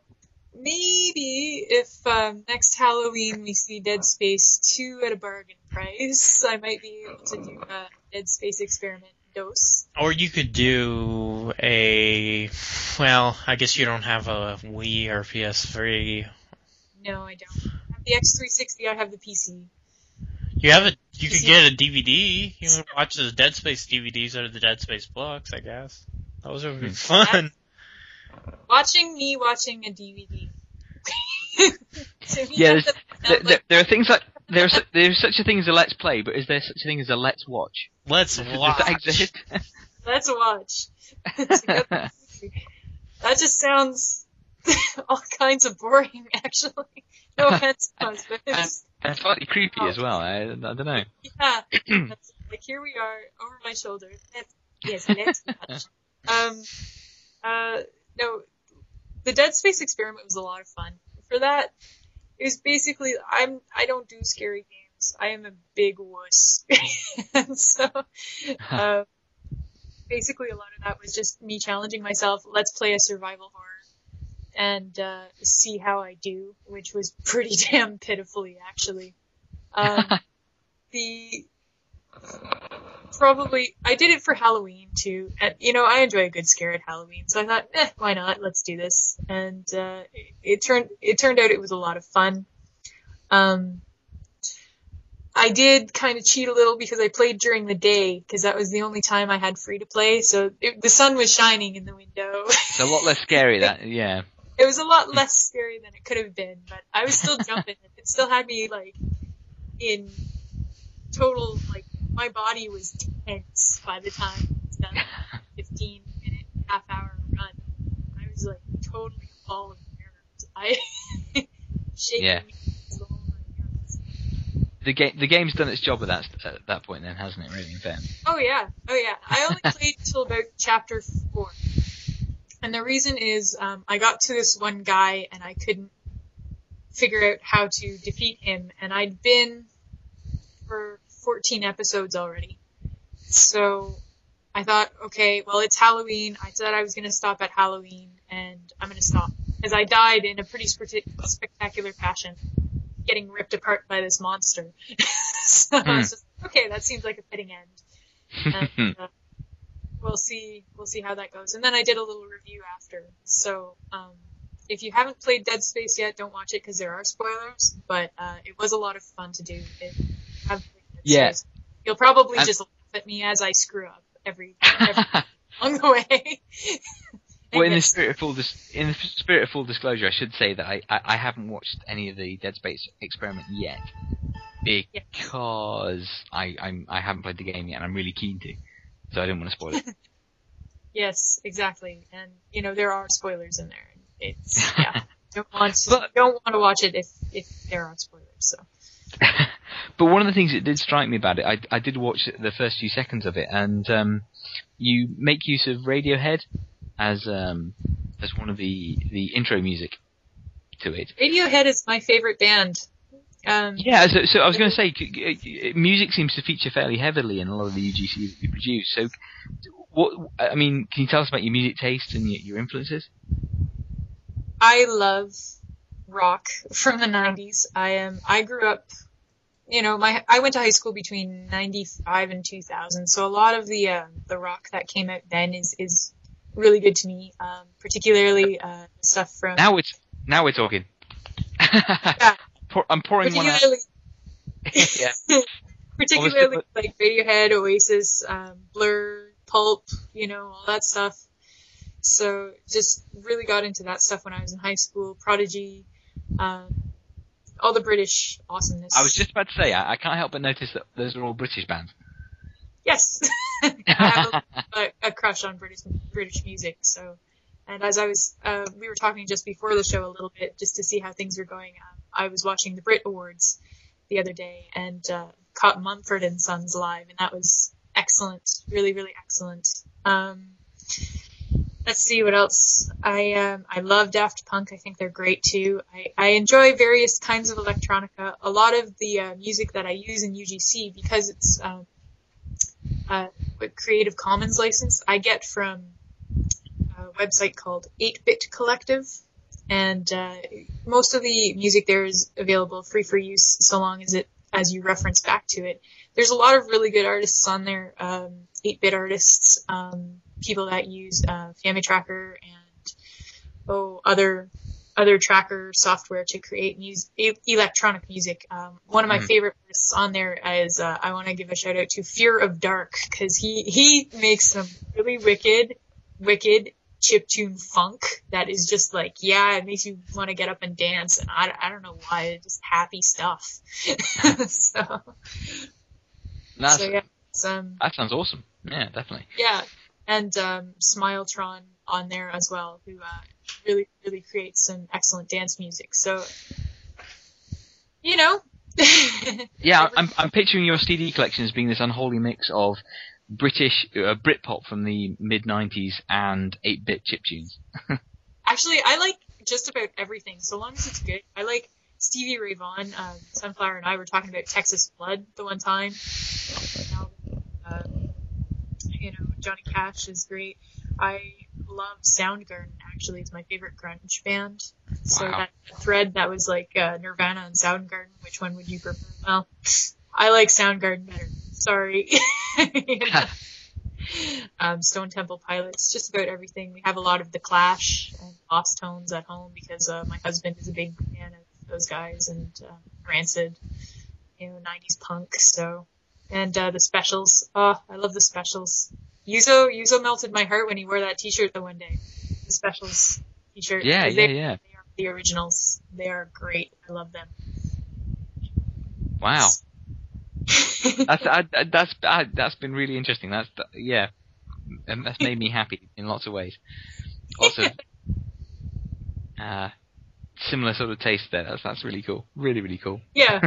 maybe if um, next Halloween we see Dead Space two at a bargain price, I might be able to do a Dead Space experiment. Dose. Or you could do a, well, I guess you don't have a Wii or P S three. No, I don't. I have the X three sixty, I have the P C. You have a, you could get a D V D. You can watch the Dead Space D V Ds or the Dead Space books, I guess. Those would be fun. Watching me watching a D V D. So yeah, there's, there, there, there are things like, there's there's such a thing as a let's play, but is there such a thing as a let's watch? Let's watch. Does that exist? Let's watch. That just sounds all kinds of boring, actually. No offense, but it's... And slightly creepy as well, I, I don't know. Yeah. That's, like, here we are, over my shoulder. Let's, yes, let's watch. Um, uh, no, the Dead Space experiment was a lot of fun. For that, it was basically, I'm, I don't do scary games. I am a big wuss. And so, uh, basically a lot of that was just me challenging myself. Let's play a survival horror and, uh, see how I do, which was pretty damn pitifully, actually. Um, the, probably, I did it for Halloween too. And, you know, I enjoy a good scare at Halloween, so I thought, eh, why not? Let's do this. And, uh, it, it turned, it turned out it was a lot of fun. Um, I did kind of cheat a little because I played during the day, because that was the only time I had free to play, so it, the sun was shining in the window. It's a lot less scary, that, yeah. It was a lot less scary than it could have been, but I was still jumping. It still had me, like, in total, like, my body was tense by the time it was done. fifteen minute, half hour run. I was, like, totally a ball of nerves. I shaking. Yeah. The game, the game's done its job at that at that point, then, hasn't it? Really, in fairness. Oh yeah, oh yeah. I only played until about chapter four, and the reason is um, I got to this one guy and I couldn't figure out how to defeat him, and I'd been for fourteen episodes already. So I thought, okay, well it's Halloween. I said I was going to stop at Halloween, and I'm going to stop because I died in a pretty spectacular fashion, getting ripped apart by this monster. So hmm. I was just, okay, that seems like a fitting end. And, uh, we'll see, we'll see how that goes. And then I did a little review after. So, um, if you haven't played Dead Space yet, don't watch it because there are spoilers, but, uh, it was a lot of fun to do. If you haven't played Dead Yeah. Space, you'll probably and- just laugh at me as I screw up every, every along the way. Well, in the spirit of full dis- in the spirit of full disclosure, I should say that I, I, I haven't watched any of the Dead Space experiment yet because I I'm, I haven't played the game yet, and I'm really keen to, so I don't want to spoil it. Yes, exactly. And you know there are spoilers in there. It's yeah. don't want to But- don't want to watch it if if there are spoilers. So. But one of the things that did strike me about it, I, I did watch the first few seconds of it, and um, you make use of Radiohead as um, as one of the, the intro music to it. Radiohead is my favorite band. Um, Yeah, so, so I was going to say, c- c- music seems to feature fairly heavily in a lot of the U G C that you produce. So, what I mean, can you tell us about your music taste and your, your influences? I love rock from the nineties. I am. I grew up. You know, my I went to high school between ninety-five and two thousand, so a lot of the uh, the rock that came out then is is really good to me. Um, particularly uh, stuff from Now it's now we're talking. yeah, Pour, I'm pouring one out. particularly Yeah. particularly like Radiohead, Oasis, um, Blur, Pulp, you know, all that stuff. So just really got into that stuff when I was in high school. Prodigy. Um, all the British awesomeness. I was just about to say, I, I can't help but notice that those are all British bands. Yes, I have a, a crush on British British music. So, and as I was, uh, we were talking just before the show a little bit, just to see how things are going. Um, I was watching the Brit Awards the other day and uh, caught Mumford and Sons live, and that was excellent, really, really excellent. Um, Let's see what else. I um, I love Daft Punk. I think they're great too. I, I enjoy various kinds of electronica. A lot of the uh, music that I use in U G C, because it's um, uh, a Creative Commons license, I get from a website called eight bit Collective. And uh, most of the music there is available free for use, so long as it as you reference back to it. There's a lot of really good artists on there, um, eight bit artists. Um, people that use uh, FamiTracker and oh other other tracker software to create music, e- electronic music. Um, one of my mm. favorite artists on there is uh, I want to give a shout out to Fear of Dark, because he he makes some really wicked wicked chiptune funk that is just like, yeah, it makes you want to get up and dance, and I, I don't know why, it's just happy stuff. so, That's, so yeah, it's, um, that sounds awesome. Yeah, definitely. Yeah. And um, Smiletron on there as well, who uh, really, really creates some excellent dance music. So, you know. yeah, I'm I'm picturing your C D collection as being this unholy mix of British uh, Britpop from the mid nineties and eight bit chiptunes. Actually, I like just about everything, so long as it's good. I like Stevie Ray Vaughan. Um, Sunflower and I were talking about Texas Blood the one time. Uh, You know, Johnny Cash is great. I love Soundgarden, actually. It's my favorite grunge band. So Wow. that thread that was like uh, Nirvana and Soundgarden, which one would you prefer? Well, I like Soundgarden better. Sorry. You know? um, Stone Temple Pilots, just about everything. We have a lot of The Clash and Lost Tones at home because uh, my husband is a big fan of those guys, and uh, Rancid, you know, nineties punk, so... And uh, the Specials. Oh, I love the Specials. Yuzo, Yuzo melted my heart when he wore that T-shirt the one day. The Specials T-shirt. Yeah, yeah, they, yeah. They are the originals. They are great. I love them. Wow. that's I, that's I, that's been really interesting. That's yeah, and that's made me happy in lots of ways. Lots of uh, similar sort of taste there. That's that's really cool. Really, really cool. Yeah.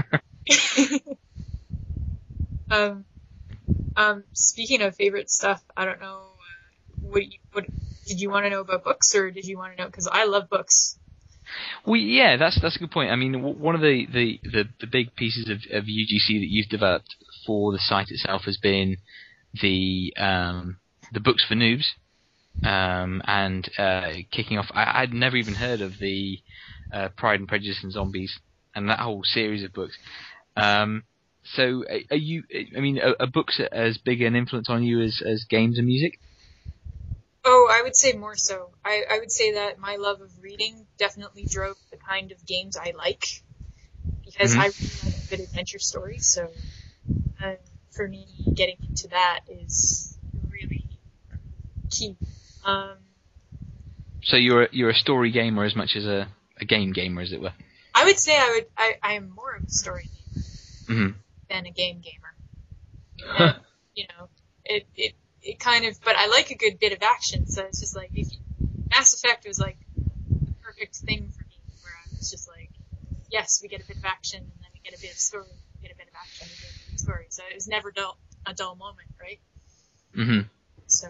Um, um, speaking of favorite stuff, I don't know, uh, what, you, what did you want to know about books, or did you want to know, because I love books. Well, yeah, that's that's a good point. I mean, w- one of the, the, the, the big pieces of, of U G C that you've developed for the site itself has been the um, the books for noobs, um, and uh, kicking off. I, I'd never even heard of the uh, Pride and Prejudice and Zombies and that whole series of books. Um, So, are you? I mean, are, are books as big an influence on you as, as games and music? Oh, I would say more so. I, I would say that my love of reading definitely drove the kind of games I like, because mm-hmm. I really like good adventure stories. So, uh, for me, getting into that is really key. Um, so you're a, you're a story gamer as much as a, a game gamer, as it were. I would say I would. I I am more of a story gamer. Mm-hmm. than a game gamer. And, you know, it, it it kind of, but I like a good bit of action, so it's just like, if you, Mass Effect was like the perfect thing for me, where I was just like, yes, we get a bit of action, and then we get a bit of story, we get a bit of action, we get a bit of story, so it was never dull, a dull moment, right? Mm-hmm. So.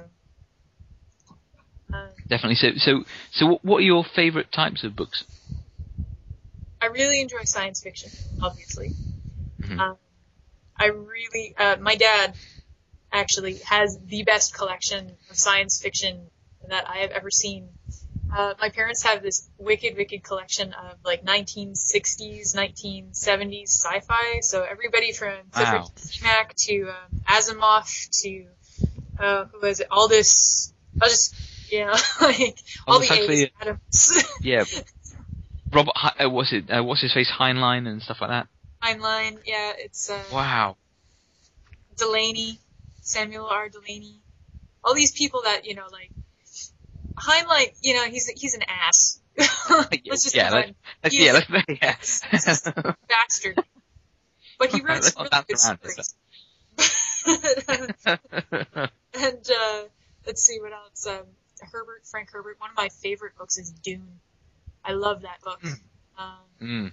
Uh, Definitely. So, so, so, what are your favourite types of books? I really enjoy science fiction, obviously. Mm-hmm. Um, I really, uh, my dad actually has the best collection of science fiction that I have ever seen. Uh, my parents have this wicked, wicked collection of like nineteen sixties, nineteen seventies sci-fi. So everybody from Clifford Wow. Mac to um, Asimov to uh, who was it? Aldous. I'll just, you know, like all Oh, the it's actually- A's, Adams, Yeah. Robert, Hi- uh, what's it? Uh, what's his face? Heinlein and stuff like that. Heinlein. Yeah, it's uh, Wow. Delaney, Samuel R. Delaney. All these people that, you know, like Heinlein, you know, he's he's an ass. Let's just yeah, go let's, on. let's, He yeah, is- let's, yeah. He's just a bastard. But he wrote Let's some not really good dance stories. around And uh, let's see what else. Um, Herbert, Frank Herbert. One of my favorite books is Dune. I love that book. Um, mm.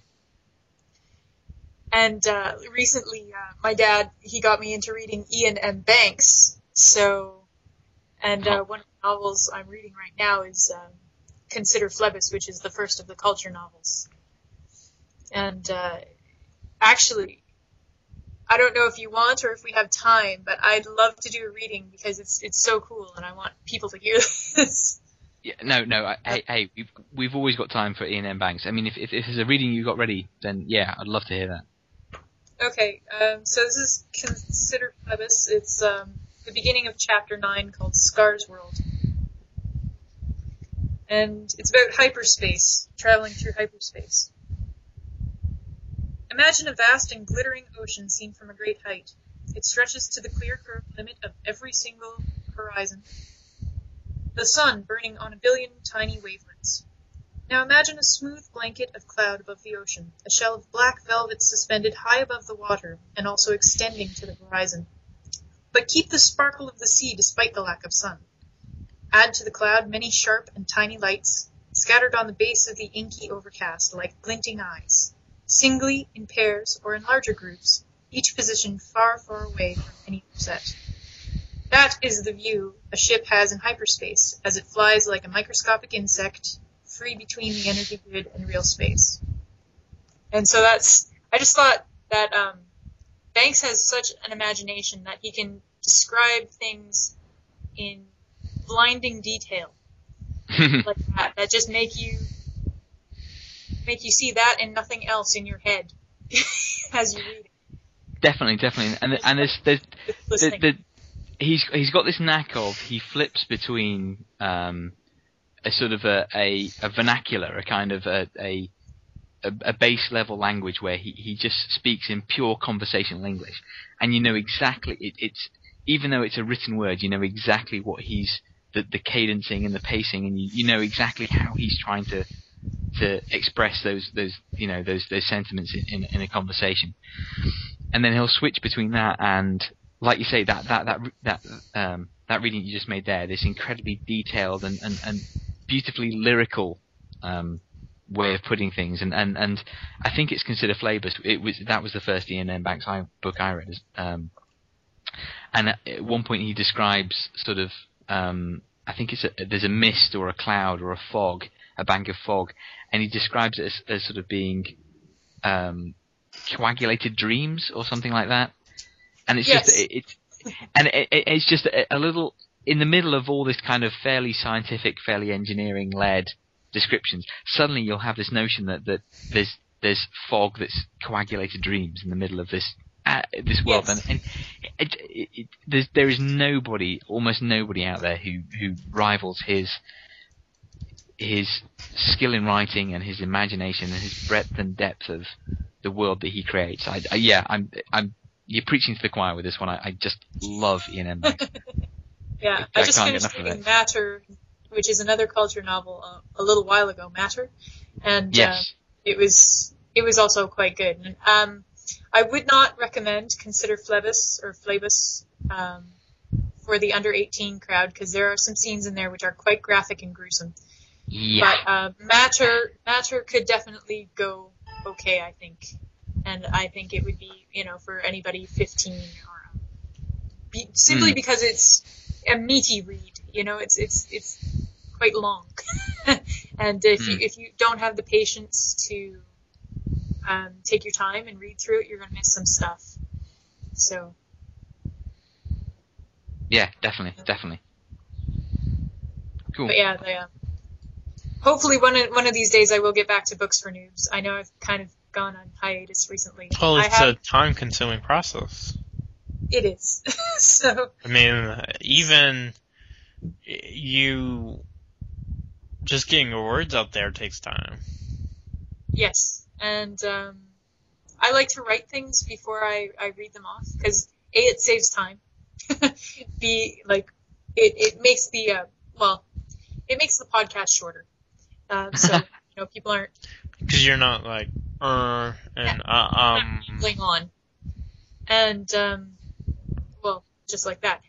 And uh, recently, uh, my dad, he got me into reading Ian M. Banks. So, and uh, Oh. one of the novels I'm reading right now is um, Consider Phlebas, which is the first of the culture novels. And uh, actually, I don't know if you want or if we have time, but I'd love to do a reading because it's it's so cool, and I want people to hear this. Yeah, no, no. I, hey, hey, we've we've always got time for Ian M. Banks. I mean, if if, if there's a reading you got ready, then yeah, I'd love to hear that. Okay, um, so this is Consider Phlebas. It's um, the beginning of chapter nine called Scar's World. And it's about hyperspace, traveling through hyperspace. Imagine a vast and glittering ocean seen from a great height. It stretches to the clear curved limit of every single horizon. The sun burning on a billion tiny wavelets. Now imagine a smooth blanket of cloud above the ocean, a shell of black velvet suspended high above the water and also extending to the horizon. But keep the sparkle of the sea despite the lack of sun. Add to the cloud many sharp and tiny lights, scattered on the base of the inky overcast like glinting eyes, singly, in pairs, or in larger groups, each positioned far, far away from any set. That is the view a ship has in hyperspace, as it flies like a microscopic insect, free between the energy grid and real space. And so that's, I just thought that um, Banks has such an imagination that he can describe things in blinding detail like that, that just make you make you see that and nothing else in your head as you read it. Definitely, definitely, and and there's there's the, Listening. the, he's he's got this knack of he flips between um, a sort of a, a, a vernacular, a kind of a a, a base level language where he, he just speaks in pure conversational English, and you know exactly it, it's even though it's a written word, you know exactly what he's the the cadencing and the pacing, and you, you know exactly how he's trying to to express those those you know those those sentiments in, in, in a conversation. And then he'll switch between that and, like you say, that that that that um, that reading you just made there, this incredibly detailed and, and, and beautifully lyrical um, way of putting things. And, and, and I think it's Consider Phlebas. It was that was the first Ian M. Banks I, book I read. Um, and at one point he describes sort of, um, I think it's a, there's a mist or a cloud or a fog, a bank of fog, and he describes it as, as sort of being um, coagulated dreams or something like that. And it's Yes. just it, it's and it, it, it's just a, a little in the middle of all this kind of fairly scientific, fairly engineering led descriptions. Suddenly you'll have this notion that, that there's there's fog that's coagulated dreams in the middle of this uh, this world, Yes. and, and it, it, it, there's, there is nobody, almost nobody out there who who rivals his his skill in writing and his imagination and his breadth and depth of the world that he creates. I, I, yeah, I'm, I'm, you're preaching to the choir with this one. I, I just love Ian M. Banks. Yeah, I I just can't get finished enough of reading it. Matter, which is another culture novel uh, a little while ago, Matter, and uh, Yes. it was it was also quite good. And, um, I would not recommend Consider Phlebas or Phlebas um, for the under eighteen crowd, because there are some scenes in there which are quite graphic and gruesome. Yeah. But uh, Matter Matter could definitely go okay, I think, and I think it would be, you know, for anybody fifteen or um, be, simply Mm. because it's a meaty read. You know, it's it's it's quite long, and if you Mm. if you don't have the patience to um, take your time and read through it, you're gonna miss some stuff. So Yeah, definitely, definitely. Cool. but yeah, the, uh, hopefully one of one of these days I will get back to Books for Noobs. I know I've kind of gone on hiatus recently. Well, I it's have, a time-consuming process. It is. So I mean, even you just getting your words out there takes time. yes, and um, I like to write things before I, I read them off, because A, it saves time. B, like it, it makes the uh, well, it makes the podcast shorter. Um, so you know, people aren't Because you're not like, uh, and, uh, um, rambling on, and um, well, just like that.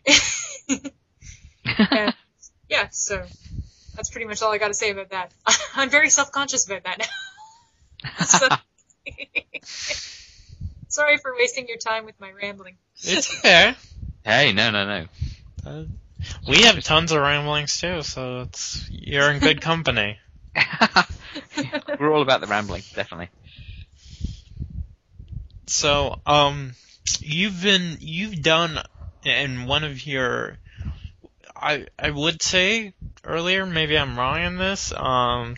And, yeah, so that's pretty much all I got to say about that. I'm very self-conscious about that now. So, sorry for wasting your time with my rambling. it's okay. Hey, no, no, no. Uh, we have tons of ramblings too, so it's, you're in good company. We're all about the rambling, definitely. So, um, you've been, you've done in one of your, I, I would say earlier, maybe I'm wrong in this, um,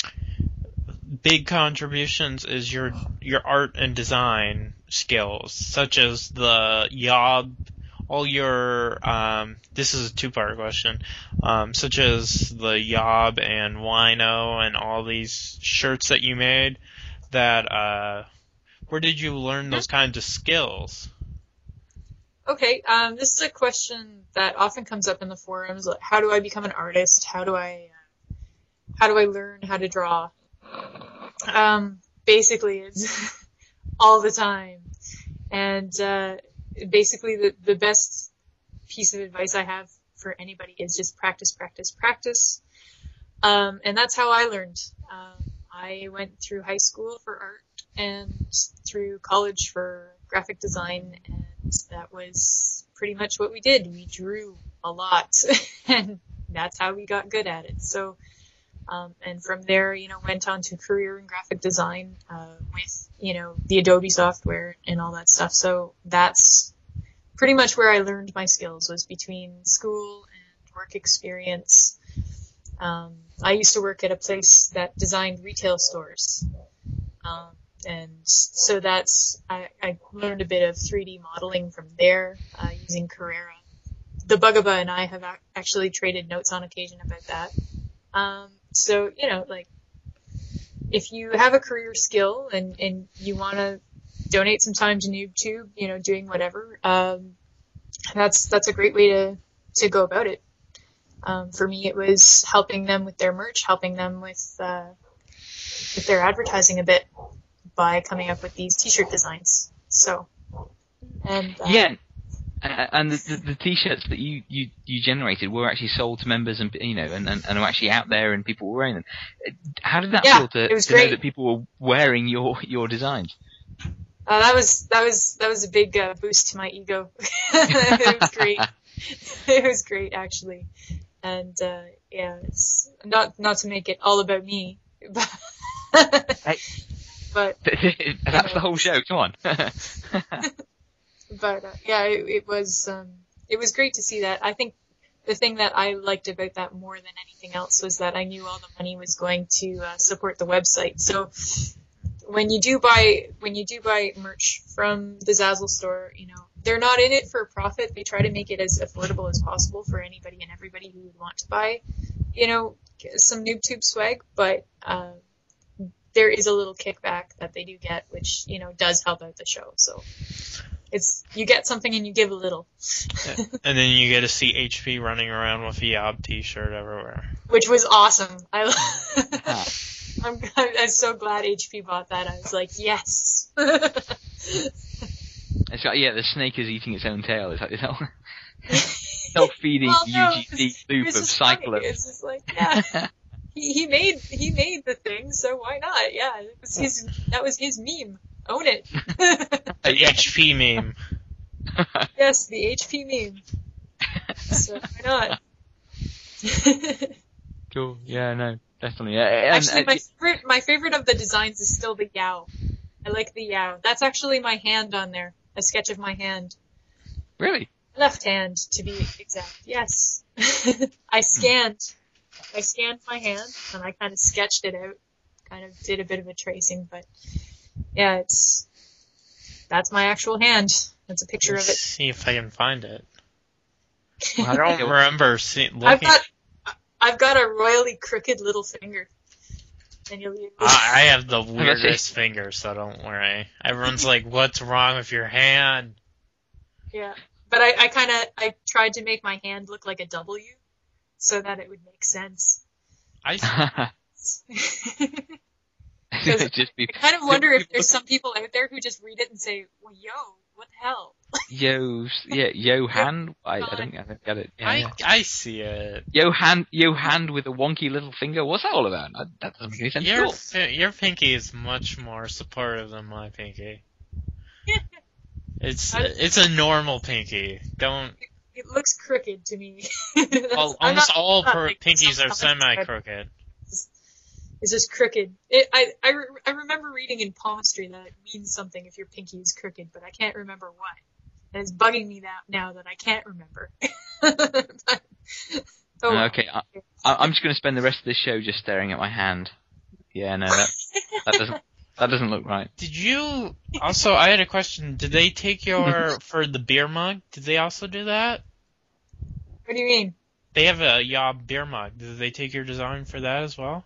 big contributions is your, your art and design skills, such as the Yob, all your, um, this is a two-part question, um, such as the Yob and Wino and all these shirts that you made, that, uh, where did you learn those kinds of skills? Okay, um, this is a question that often comes up in the forums. Like, how do I become an artist? How do I, uh, how do I learn how to draw? Um, basically, it's all the time. And uh, basically, the the best piece of advice I have for anybody is just practice, practice, practice. Um, and that's how I learned. Um, I went through high school for art and through college for graphic design, and that was pretty much what we did. We drew a lot, and that's how we got good at it. So, um, and from there, you know, went on to career in graphic design uh, with, you know, the Adobe software and all that stuff. So that's pretty much where I learned my skills, was between school and work experience. Um, I used to work at a place that designed retail stores. Um, and so that's, I, I learned a bit of three D modeling from there, uh, using Carrera. The Bugaboo and I have ac- actually traded notes on occasion about that. Um, so, you know, like, if you have a career skill and, and you want to donate some time to NoobTube, you know, doing whatever, um, that's, that's a great way to, to go about it. Um, for me, it was helping them with their merch, helping them with, uh, with their advertising a bit by coming up with these t-shirt designs. So, and, uh, Yeah. Uh, and the, the, the t-shirts that you, you, you generated were actually sold to members, and you know, and, and, and are actually out there, and people were wearing them. How did that Yeah, feel to, it was to know great. that people were wearing your your designs? Uh, that was that was that was a big uh, boost to my ego. It was great. It was great, actually, and uh, yeah, it's not not to make it all about me, but Hey. but That's the whole show. Come on. but uh, yeah, it, it was um, it was great to see that. I think the thing that I liked about that more than anything else was that I knew all the money was going to uh, support the website. So when you do buy when you do buy merch from the Zazzle store, you know, they're not in it for profit. They try to make it as affordable as possible for anybody and everybody who would want to buy, you know, some NoobTube swag. But uh, there is a little kickback that they do get, which, you know, does help out the show. So it's, you get something and you give a little. And then you get to see H P running around with a Yob t-shirt everywhere. Which was awesome. I, Ah. I'm, I'm so glad H P bought that. I was like, yes. It's got, yeah, the snake is eating its own tail. Is that, is that self-feeding Well, no, U G C it's- loop it's of just funny. cyclists. It's just like, yeah, he, he made he made the thing, so why not? Yeah, it was his. That was his meme. Own it. The H P meme. Yes, the H P meme. So why not? Cool. Yeah, no, definitely. Yeah, and, Actually, and- my favorite, my favorite of the designs is still the Yao. I like the Yao. That's actually my hand on there. A sketch of my hand. really? Left hand, to be exact. Yes. I scanned. I scanned my hand, and I kind of sketched it out. Kind of did a bit of a tracing, but yeah, it's that's my actual hand. That's a picture Let's of it. see if I can find it. Well, I don't remember seeing. Looking. I've got, I've got a royally crooked little finger. And you'll, I I have the weirdest finger, so don't worry. Everyone's like, "What's wrong with your hand?" Yeah, but I, I kind of I tried to make my hand look like a W, so that it would make sense. I It'd just be I kind of wonder if there's some people out there who just read it and say, "Well, yo, what the hell?" Yo, yeah, Johan. I, I don't, I don't get it. Yeah, I yeah. I see it. Johan, Johan with a wonky little finger. What's that all about? I, that doesn't make any sense at Your all. fi- your pinky is much more supportive than my pinky. It's it's a normal pinky. Don't. It looks crooked to me. That's- All, I'm almost not- all not per- making pinkies some are comments, semi but crooked. It's just crooked. It, I I, re- I remember reading in palmistry that it means something if your pinky is crooked, but I can't remember what. And it's bugging me that now that I can't remember. But- oh, well. Okay, I, I- I'm just going to spend the rest of this show just staring at my hand. Yeah, no, that that doesn't that doesn't look right. Did you also? I had a question. Did they take your for the beer mug? Did they also do that? What do you mean? They have a Yob beer mug. Did they take your design for that as well?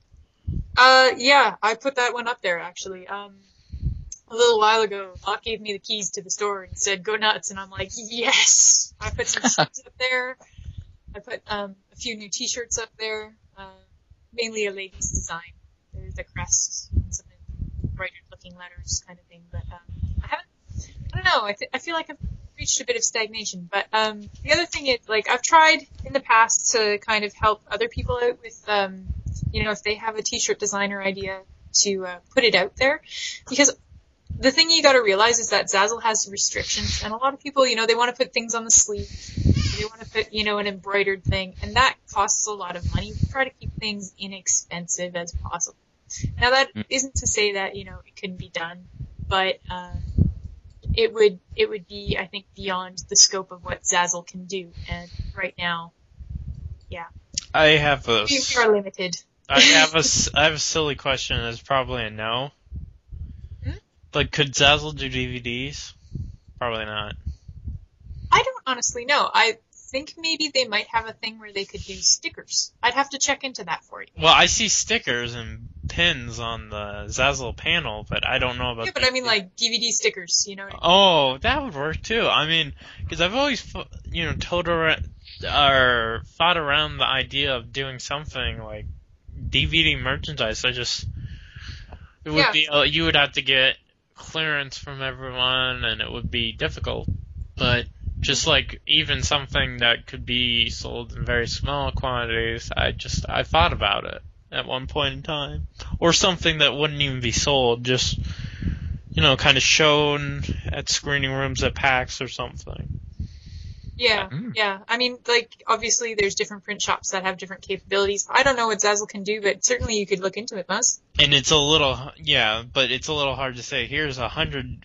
Uh, yeah, I put that one up there actually. Um, a little while ago, Locke gave me the keys to the store and said, "Go nuts," and I'm like, "Yes!" I put some shirts up there. I put um a few new T-shirts up there. Uh, mainly a ladies' design. There's a crest and some embroidered-looking letters, kind of thing. But um, I haven't. I don't know. I th- I feel like I've reached a bit of stagnation. But um, the other thing is, like, I've tried in the past to kind of help other people out with um. You know, if they have a T-shirt designer idea, to uh, put it out there, because the thing you got to realize is that Zazzle has restrictions, and a lot of people, you know, they want to put things on the sleeve, they want to put, you know, an embroidered thing, and that costs a lot of money. We try to keep things inexpensive as possible. Now, that isn't to say that, you know, it couldn't be done, but uh, it would it would be, I think, beyond the scope of what Zazzle can do, and right now, yeah, I have a. we we are limited. I have a, s- I have a silly question. It's probably a no. Hmm? But could Zazzle do D V Ds? Probably not. I don't honestly know. I think maybe they might have a thing where they could do stickers. I'd have to check into that for you. Well, I see stickers and pins on the Zazzle panel, but I don't know about. Yeah, but I mean like D V D stickers, you know what I mean? Oh, that would work too. I mean, because I've always, fu- you know, told around, or thought around the idea of doing something like D V D merchandise. I just, it would Yeah. be, uh, you would have to get clearance from everyone, and it would be difficult. But just like even something that could be sold in very small quantities, I just, I thought about it at one point in time, or something that wouldn't even be sold, just, you know, kind of shown at screening rooms at PAX or something. Yeah, Mm. yeah. I mean, like, obviously there's different print shops that have different capabilities. I don't know what Zazzle can do, but certainly you could look into it, Mus. And it's a little, yeah, but it's a little hard to say, here's a hundred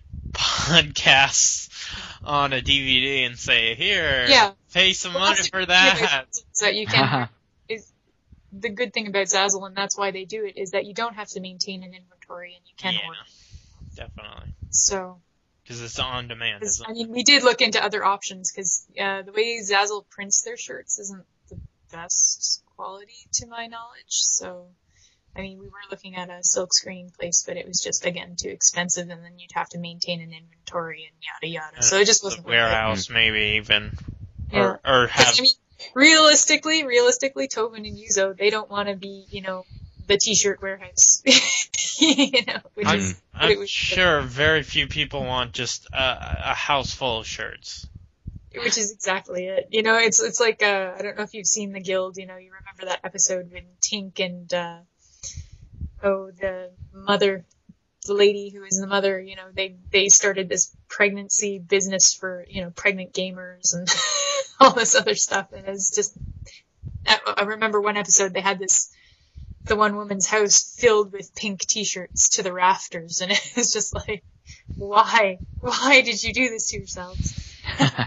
podcasts on a D V D and say, here, Yeah. pay some Well, money that's for the good thing that. about Zazzle is that you can, is the good thing about Zazzle, and that's why they do it, is that you don't have to maintain an inventory and you can Yeah, order. definitely. So, Because it's on demand, 'cause, isn't I it? mean, we did look into other options, because uh, the way Zazzle prints their shirts isn't the best quality to my knowledge, so, I mean, we were looking at a silk screening place, but it was just, again, too expensive, and then you'd have to maintain an inventory and yada yada, so it just The wasn't worth it. warehouse, maybe even. Yeah. Or, or 'Cause, have, I mean, realistically, realistically, Tobin and Yuzo, they don't want to be, you know, the t-shirt warehouse, you know, which I'm, is, but I'm it was, sure very few people want just a, a house full of shirts. which is exactly it. You know, it's it's like uh, I don't know if you've seen The Guild. You know, you remember that episode when Tink and uh, oh the mother, the lady who is the mother. You know, they they started this pregnancy business for you know pregnant gamers and all this other stuff, and it's just. I, I remember one episode they had this. The one woman's house filled with pink t-shirts to the rafters, and it was just like, why? Why did you do this to yourselves?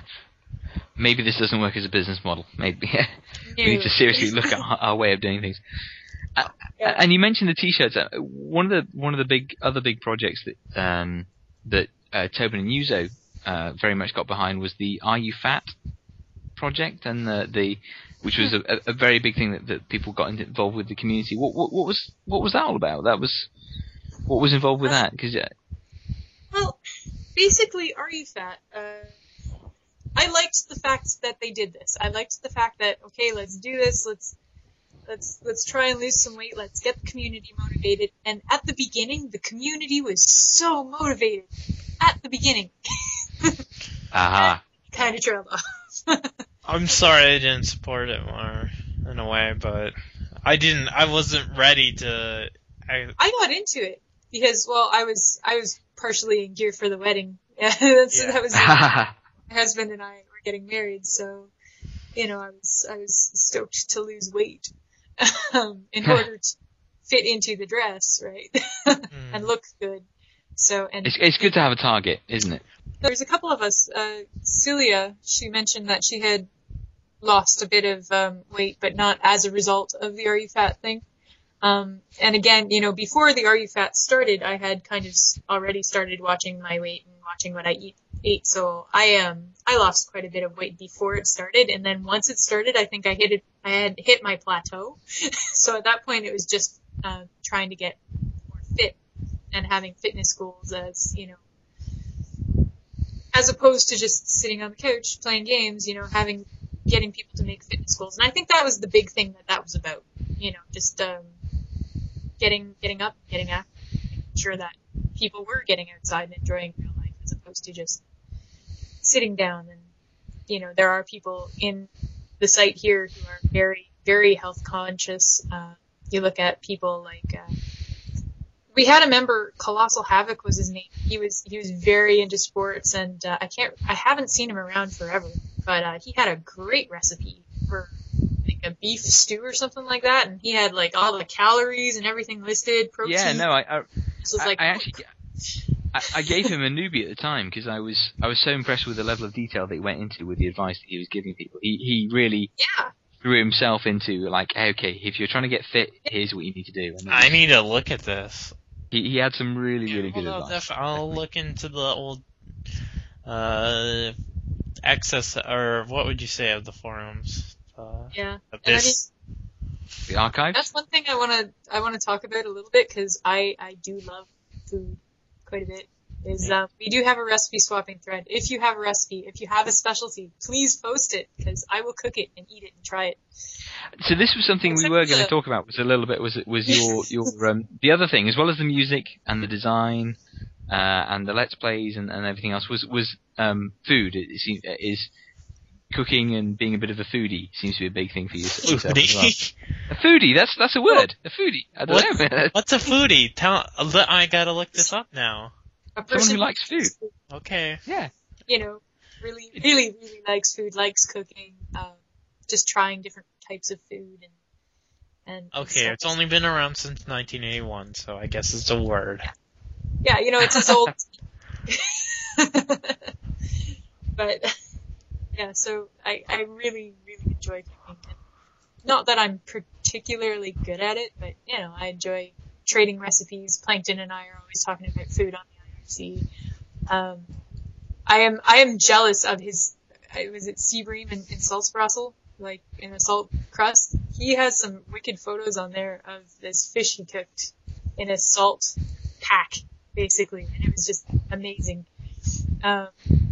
Maybe this doesn't work as a business model. Maybe we No. need to seriously look at our, our way of doing things. Uh, Yeah. And you mentioned the t-shirts. Uh, One of the one of the big other big projects that um, that uh, Tobin and Yuzo uh, very much got behind was the Are You Fat project, and the, the which was a, a very big thing that, that people got involved with the community. What, what what was what was that all about? That was what was involved with that? Because uh, Well, basically, Are You Fat? Uh, I liked the fact that they did this. I liked the fact that, okay, let's do this, let's let's let's try and lose some weight, let's get the community motivated. And at the beginning, the community was so motivated. At the beginning. aha. Kind of trailed off. I'm sorry I didn't support it more in a way, but I didn't. I wasn't ready to. I, I got into it because, well, I was I was partially in gear for the wedding. Yeah, that's, Yeah. that was my husband and I were getting married, so you know I was I was stoked to lose weight um, in order to fit into the dress, right, and look good. So and It's it's good to have a target, isn't it? there's a couple of us. Uh, Celia, she mentioned that she had lost a bit of um, weight, but not as a result of the Are You Fat thing. Um, and again, you know, before the Are You Fat started, I had kind of s- already started watching my weight and watching what I eat, ate. So I um I lost quite a bit of weight before it started, and then once it started, I think I hit it. I had hit my plateau. So at that point, it was just uh, trying to get more fit and having fitness goals as you know, as opposed to just sitting on the couch playing games. You know, having getting people to make fitness goals, and I think that was the big thing that that was about. You know, just um, getting getting up, getting active, making sure that people were getting outside and enjoying real life as opposed to just sitting down. And you know, there are people in the site here who are very, very health conscious. Uh, you look at people like uh, we had a member, Colossal Havoc was his name. He was he was very into sports, and uh, I can't I haven't seen him around forever, but uh, he had a great recipe for like a beef stew or something like that, and he had like all the calories and everything listed. Protein. Yeah, no, I I, So it's I, like, I actually I, I gave him a newbie at the time because I was I was so impressed with the level of detail that he went into with the advice that he was giving people. He he really yeah. threw himself into like, okay, if you're trying to get fit, here's what you need to do. And it I was- need to look at this. he he had some really really good Well, I'll, advice. def- I'll look into the old uh, excess, or what would you say of the forums? Uh, Yeah. of And I this. The archives. That's one thing I want to I want to talk about a little bit because I I do love food quite a bit. Is um, we do have a recipe swapping thread. If you have a recipe, if you have a specialty, please post it because I will cook it and eat it and try it. So this was something we Except were going the- to talk about. Was a little bit was was your your um, the other thing as well as the music and the design uh, and the let's plays and, and everything else was was um, food. It, it seems, is cooking and being a bit of a foodie seems to be a big thing for you. yourself as well. A foodie. That's that's a word. A foodie. I don't What's, know. what's a foodie? Tell. I gotta look this up now. A Someone person who likes food. Okay. Yeah. you know, really, really, really likes food, likes cooking, um, just trying different types of food and and Okay, stuff. it's only been around since nineteen eighty-one, so I guess it's a word. Yeah, you know, it's as old. But yeah, so I, I really, really enjoy cooking. And not that I'm particularly good at it, but you know, I enjoy trading recipes. Plankton and I are always talking about food on the I R C. Um, I am I am jealous of his. uh, Was it Seabream in, in Salzbrassel, like in a salt crust? He has some wicked photos on there of this fish he cooked in a salt pack, basically, and it was just amazing. Um,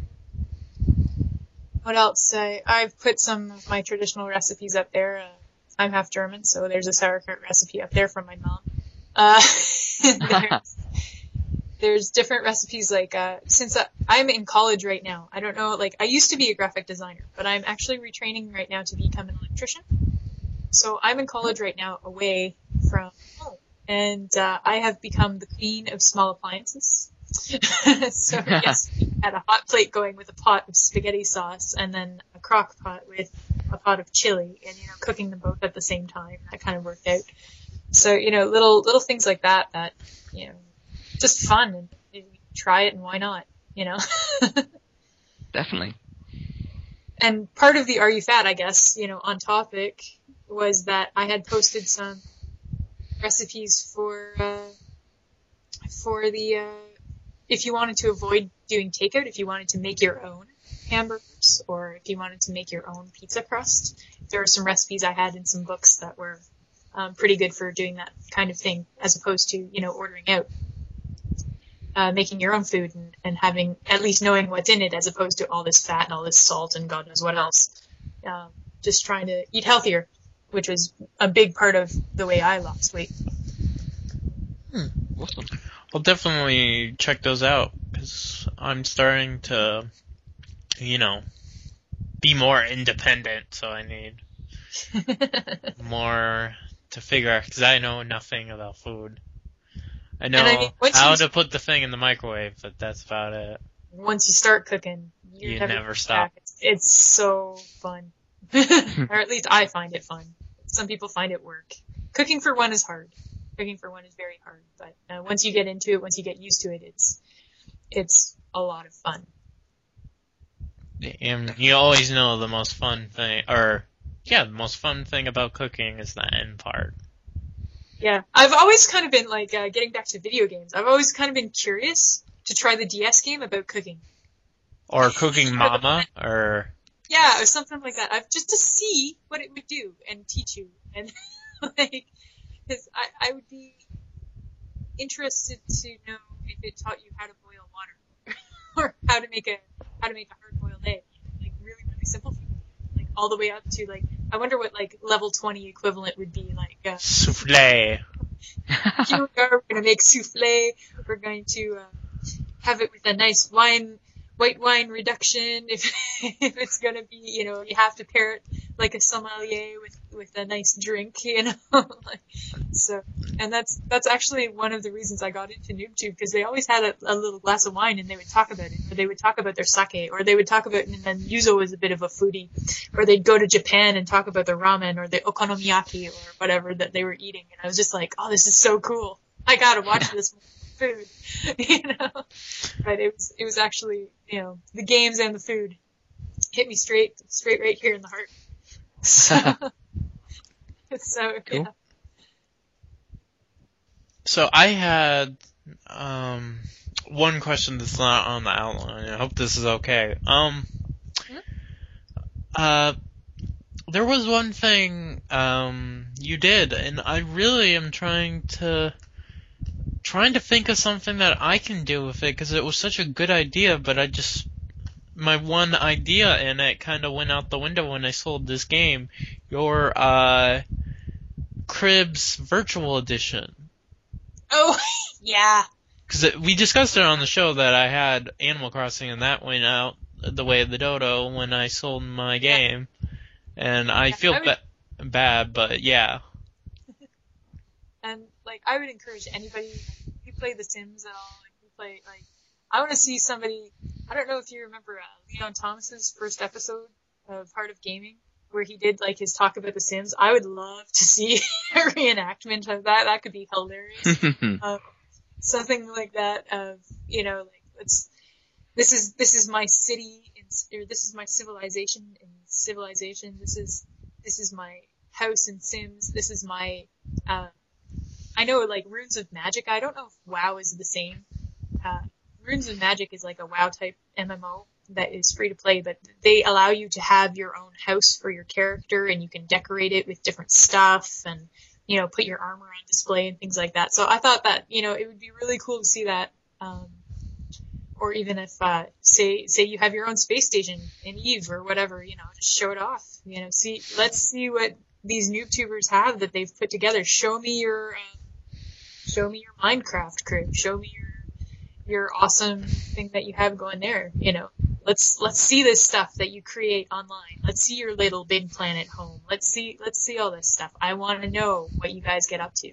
what else? I, I've put some of my traditional recipes up there. Uh, I'm half German, so there's a sauerkraut recipe up there from my mom. Uh, there's, there's different recipes, like, uh, since I, I'm in college right now, I don't know, like, I used to be a graphic designer, but I'm actually retraining right now to become an electrician. So I'm in college right now, away from home, and uh, I have become the queen of small appliances. So yes, we had a hot plate going with a pot of spaghetti sauce, and then a crock pot with a pot of chili, and, you know, cooking them both at the same time. That kind of worked out. So, you know, little little things like that, that, you know, just fun, and you try it, and why not, you know? Definitely. And part of the Are You Fat, I guess, you know, on topic, was that I had posted some recipes for, uh, for the, uh, if you wanted to avoid doing takeout, if you wanted to make your own hamburgers, or if you wanted to make your own pizza crust, there were some recipes I had in some books that were um, pretty good for doing that kind of thing, as opposed to, you know, ordering out. Uh, making your own food and, and having, at least knowing what's in it, as opposed to all this fat and all this salt and God knows what else. Um, just trying to eat healthier, which was a big part of the way I lost weight. Hmm. Awesome. I'll definitely check those out, because I'm starting to, you know, be more independent, so I need more to figure out, because I know nothing about food. I know I mean, how you, to put the thing in the microwave, but that's about it. Once you start cooking, you you never, never stop. It's, it's so fun. Or at least I find it fun. Some people find it work. Cooking for one is hard. Cooking for one is very hard. But uh, once you get into it, once you get used to it, it's it's a lot of fun. And you always know the most fun thing, or yeah, the most fun thing about cooking is the end part. Yeah, I've always kind of been, like, uh, getting back to video games, I've always kind of been curious to try the D S game about cooking. Or Cooking Mama, or... Yeah, or something like that. I've just to see what it would do and teach you. And, like, because I, I would be interested to know if it taught you how to boil water. Or how to make a, how to make a hard-boiled egg. Like, really, really simple things. Like, all the way up to, like, I wonder what, like, level twenty equivalent would be, like, uh, souffle. Here we are, we're gonna make souffle, we're going to, uh, have it with a nice wine, white wine reduction, if, if it's gonna be, you know, you have to pair it like a sommelier with, with a nice drink, you know, like, so, and that's, that's actually one of the reasons I got into NoobTube, because they always had a, a little glass of wine and they would talk about it, or they would talk about their sake, or they would talk about, and then Yuzo was a bit of a foodie, or they'd go to Japan and talk about their ramen, or the okonomiyaki, or whatever that they were eating, and I was just like, oh, this is so cool, I gotta watch this food, you know, but it was, it was actually, you know, the games and the food hit me straight, straight right here in the heart. So, so cool. Yeah. So I had um, one question that's not on the outline. I hope this is okay. Um, hmm? uh, there was one thing um, you did, and I really am trying to trying to think of something that I can do with it, because it was such a good idea, but I just my one idea in it kind of went out the window when I sold this game. Your uh, Cribs Virtual Edition. Oh, yeah. Because we discussed it on the show that I had Animal Crossing, and that went out the way of the dodo when I sold my game. And I yeah, feel I would... ba- bad, but yeah. And, like, I would encourage anybody, if you play The Sims at all, if you play, like, I want to see somebody, I don't know if you remember uh, Leon Thomas's first episode of Heart of Gaming, where he did, like, his talk about The Sims. I would love to see a reenactment of that. That could be hilarious. um, something like that of, you know, like, let's, this is, this is my city, in, or this is my civilization in Civilization. This is, this is my house in Sims. This is my, uh, I know, like, Runes of Magic. I don't know if WoW is the same. Uh, Runes of Magic is like a WoW type M M O that is free to play, but they allow you to have your own house for your character, and you can decorate it with different stuff, and, you know, put your armor on display and things like that. So I thought that, you know, it would be really cool to see that. Um, or even if, uh, say, say you have your own space station in Eve or whatever, you know, just show it off. You know, see, let's see what these NoobTubers have that they've put together. Show me your, uh, show me your Minecraft crib. Show me your, your awesome thing that you have going there. You know, let's let's see this stuff that you create online. Let's see your little big planet home. Let's see let's see all this stuff. I want to know what you guys get up to.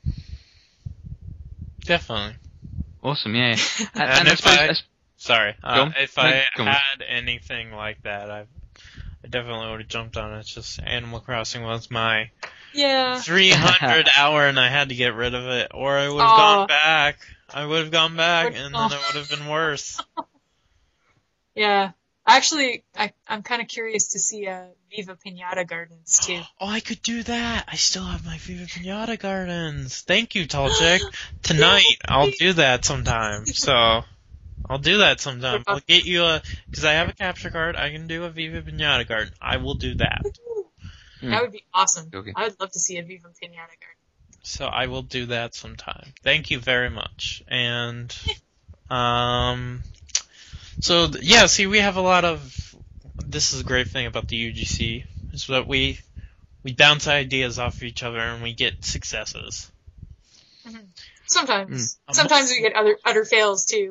Definitely. Awesome, yeah. And, And, and I if suppose, I, as- sorry, Go uh, on. if No, I go on. had anything like that, I, I definitely would have jumped on it. It's just Animal Crossing was my Yeah. three hundred hour, and I had to get rid of it, or I would have Aw. gone back. I would have gone back, Would- and then aw. it would have been worse. Yeah. Actually, I, I'm kind of curious to see uh, Viva Pinata Gardens, too. Oh, I could do that. I still have my Viva Pinata Gardens. Thank you, Tall Chick. Tonight, I'll do that sometime. So, I'll do that sometime. I'll get you a, because I have a capture card. I can do a Viva Pinata Garden. I will do that. Hmm. That would be awesome. Okay. I would love to see a Viva Pinata Garden. So I will do that sometime. Thank you very much. And, um, so th- yeah, see, we have a lot of, this is a great thing about the U G C, is that we, we bounce ideas off of each other and we get successes. Sometimes. Mm. Sometimes we get other utter fails, too.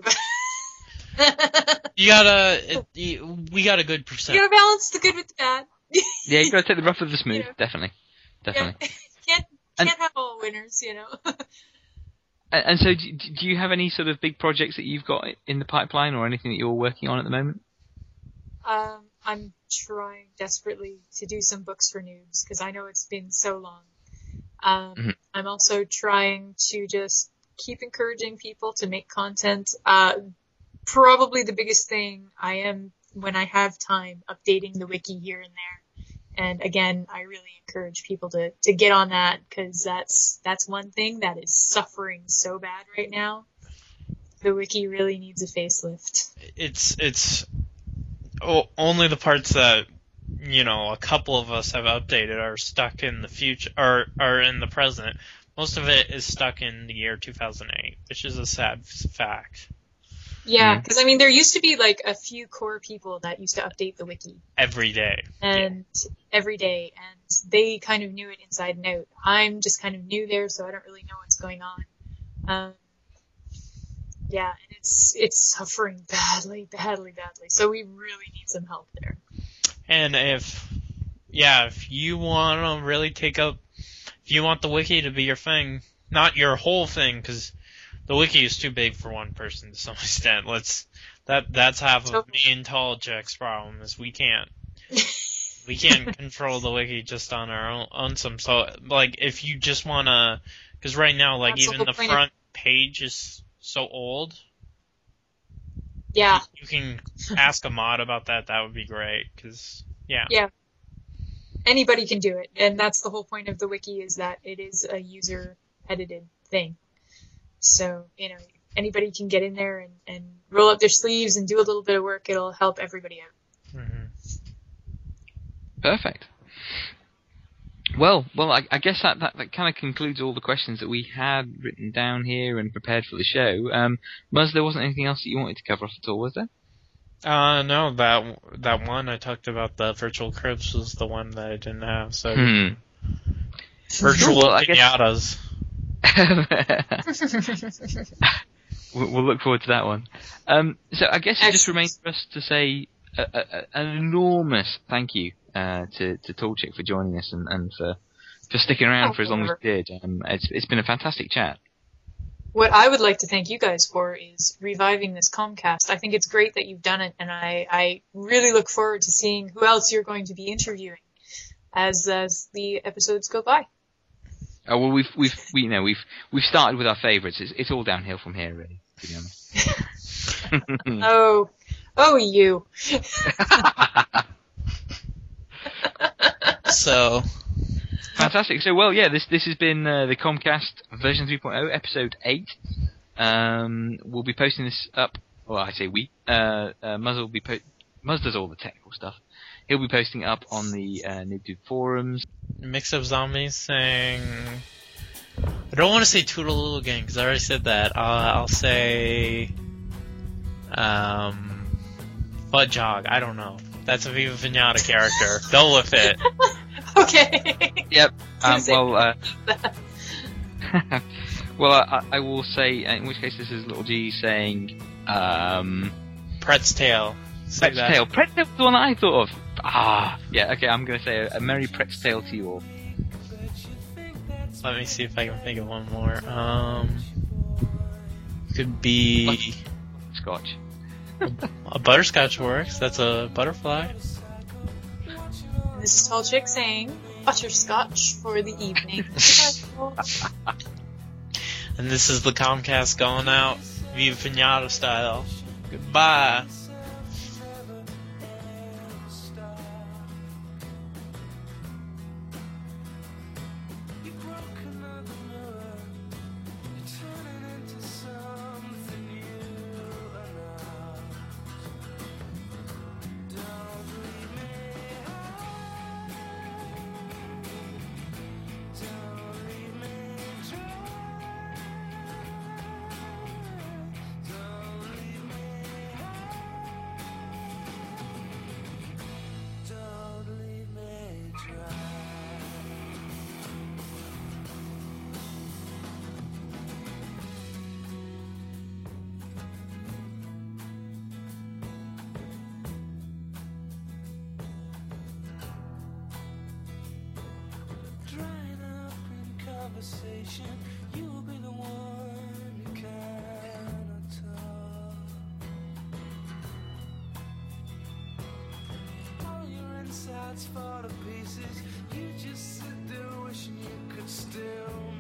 You gotta, it, you, we got a good You percent. gotta balance the good with the bad. yeah, you got to take the rough with the smooth, Yeah. definitely. Definitely. Yeah. Can't, And- can't have all winners, you know. And, and so, do, do you have any sort of big projects that you've got in the pipeline, or anything that you're working on at the moment? Um, I'm trying desperately to do some books for noobs because I know it's been so long. Um, Mhm. I'm also trying to just keep encouraging people to make content. Uh, probably the biggest thing I am, when I have time, updating the wiki here and there. And again, I really encourage people to, to get on that because that's that's one thing that is suffering so bad right now. The wiki really needs a facelift. It's, it's, oh, only the parts that, you know, a couple of us have updated are stuck in the future, or are in the present. Most of it is stuck in the year two thousand eight, which is a sad f- fact. Yeah, Mhm. because I mean, there used to be like a few core people that used to update the wiki Every day. and every day, and they kind of knew it inside and out. I'm just kind of new there, so I don't really know what's going on. Um, yeah, and it's it's suffering badly, badly, badly. So we really need some help there. And if, yeah, if you want to really take up, if you want the wiki to be your thing, not your whole thing, because the wiki is too big for one person to some extent. Let's, that, that's half of me and Tall Jack's problem, is we can't, we can't control the wiki just on our own, on some, so, like, if you just want to, because right now, like, That's the even whole the point of- front page is so old, Yeah, you can ask a mod about that, that would be great, because, yeah. Yeah. anybody can do it, and that's the whole point of the wiki, is that it is a user-edited thing. So, you know, anybody can get in there and, and roll up their sleeves and do a little bit of work. It'll help everybody out. Mhm. Perfect. Well, well, I, I guess that, that, that kind of concludes all the questions that we had written down here and prepared for the show. Um, Muzz, there wasn't anything else that you wanted to cover off at all, was there? Uh, no, that that one I talked about, the virtual cribs, was the one that I didn't have. So Hmm. virtual Well, I guess- pinatas. we'll, we'll look forward to that one. Um, so I guess it just Excellent. remains for us to say a, a, a- an enormous thank you uh, to to Tall Chick for joining us and, and for for sticking around Oh, for as long as whatever. you did. Um, it's it's been a fantastic chat. What I would like to thank you guys for is reviving this Comcast. I think it's great that you've done it, and I, I really look forward to seeing who else you're going to be interviewing as as the episodes go by. Oh well, we've we've we you know we've we've started with our favourites. It's it's all downhill from here, really. To be honest. Oh, oh, you. So Fantastic. So, well, yeah, this this has been uh, the Comcast version three point oh, episode eight. Um, we'll be posting this up. Well, I say we. Uh, uh, Muzz will be po- Muzz does all the technical stuff. He'll be posting it up on the uh, NoobTube forums. Mix Up Zombies saying, I don't want to say Toodaloo again because I already said that. Uh, I'll say, um, Fudgehog. I don't know. That's a Viva Pinata character. Go with it. Okay. Yep. Um, Say well, uh, Well, I, I will say, in which case this is Little G saying, um... Pret's Tale. Say Pret's that. Tale. Pret's Tale was the one that I thought of. Ah, yeah, okay, I'm going to say a, a Merry Pret's Tale to you all. Let me see if I can think of one more. Um, could be Scotch. a butterscotch works. That's a butterfly. And this is Tall Chick saying, butterscotch for the evening. And this is the Comcast going out, Viva Pinata style. Goodbye. You'll be the one who cannot talk. All your insides fall to pieces. You just sit there wishing you could still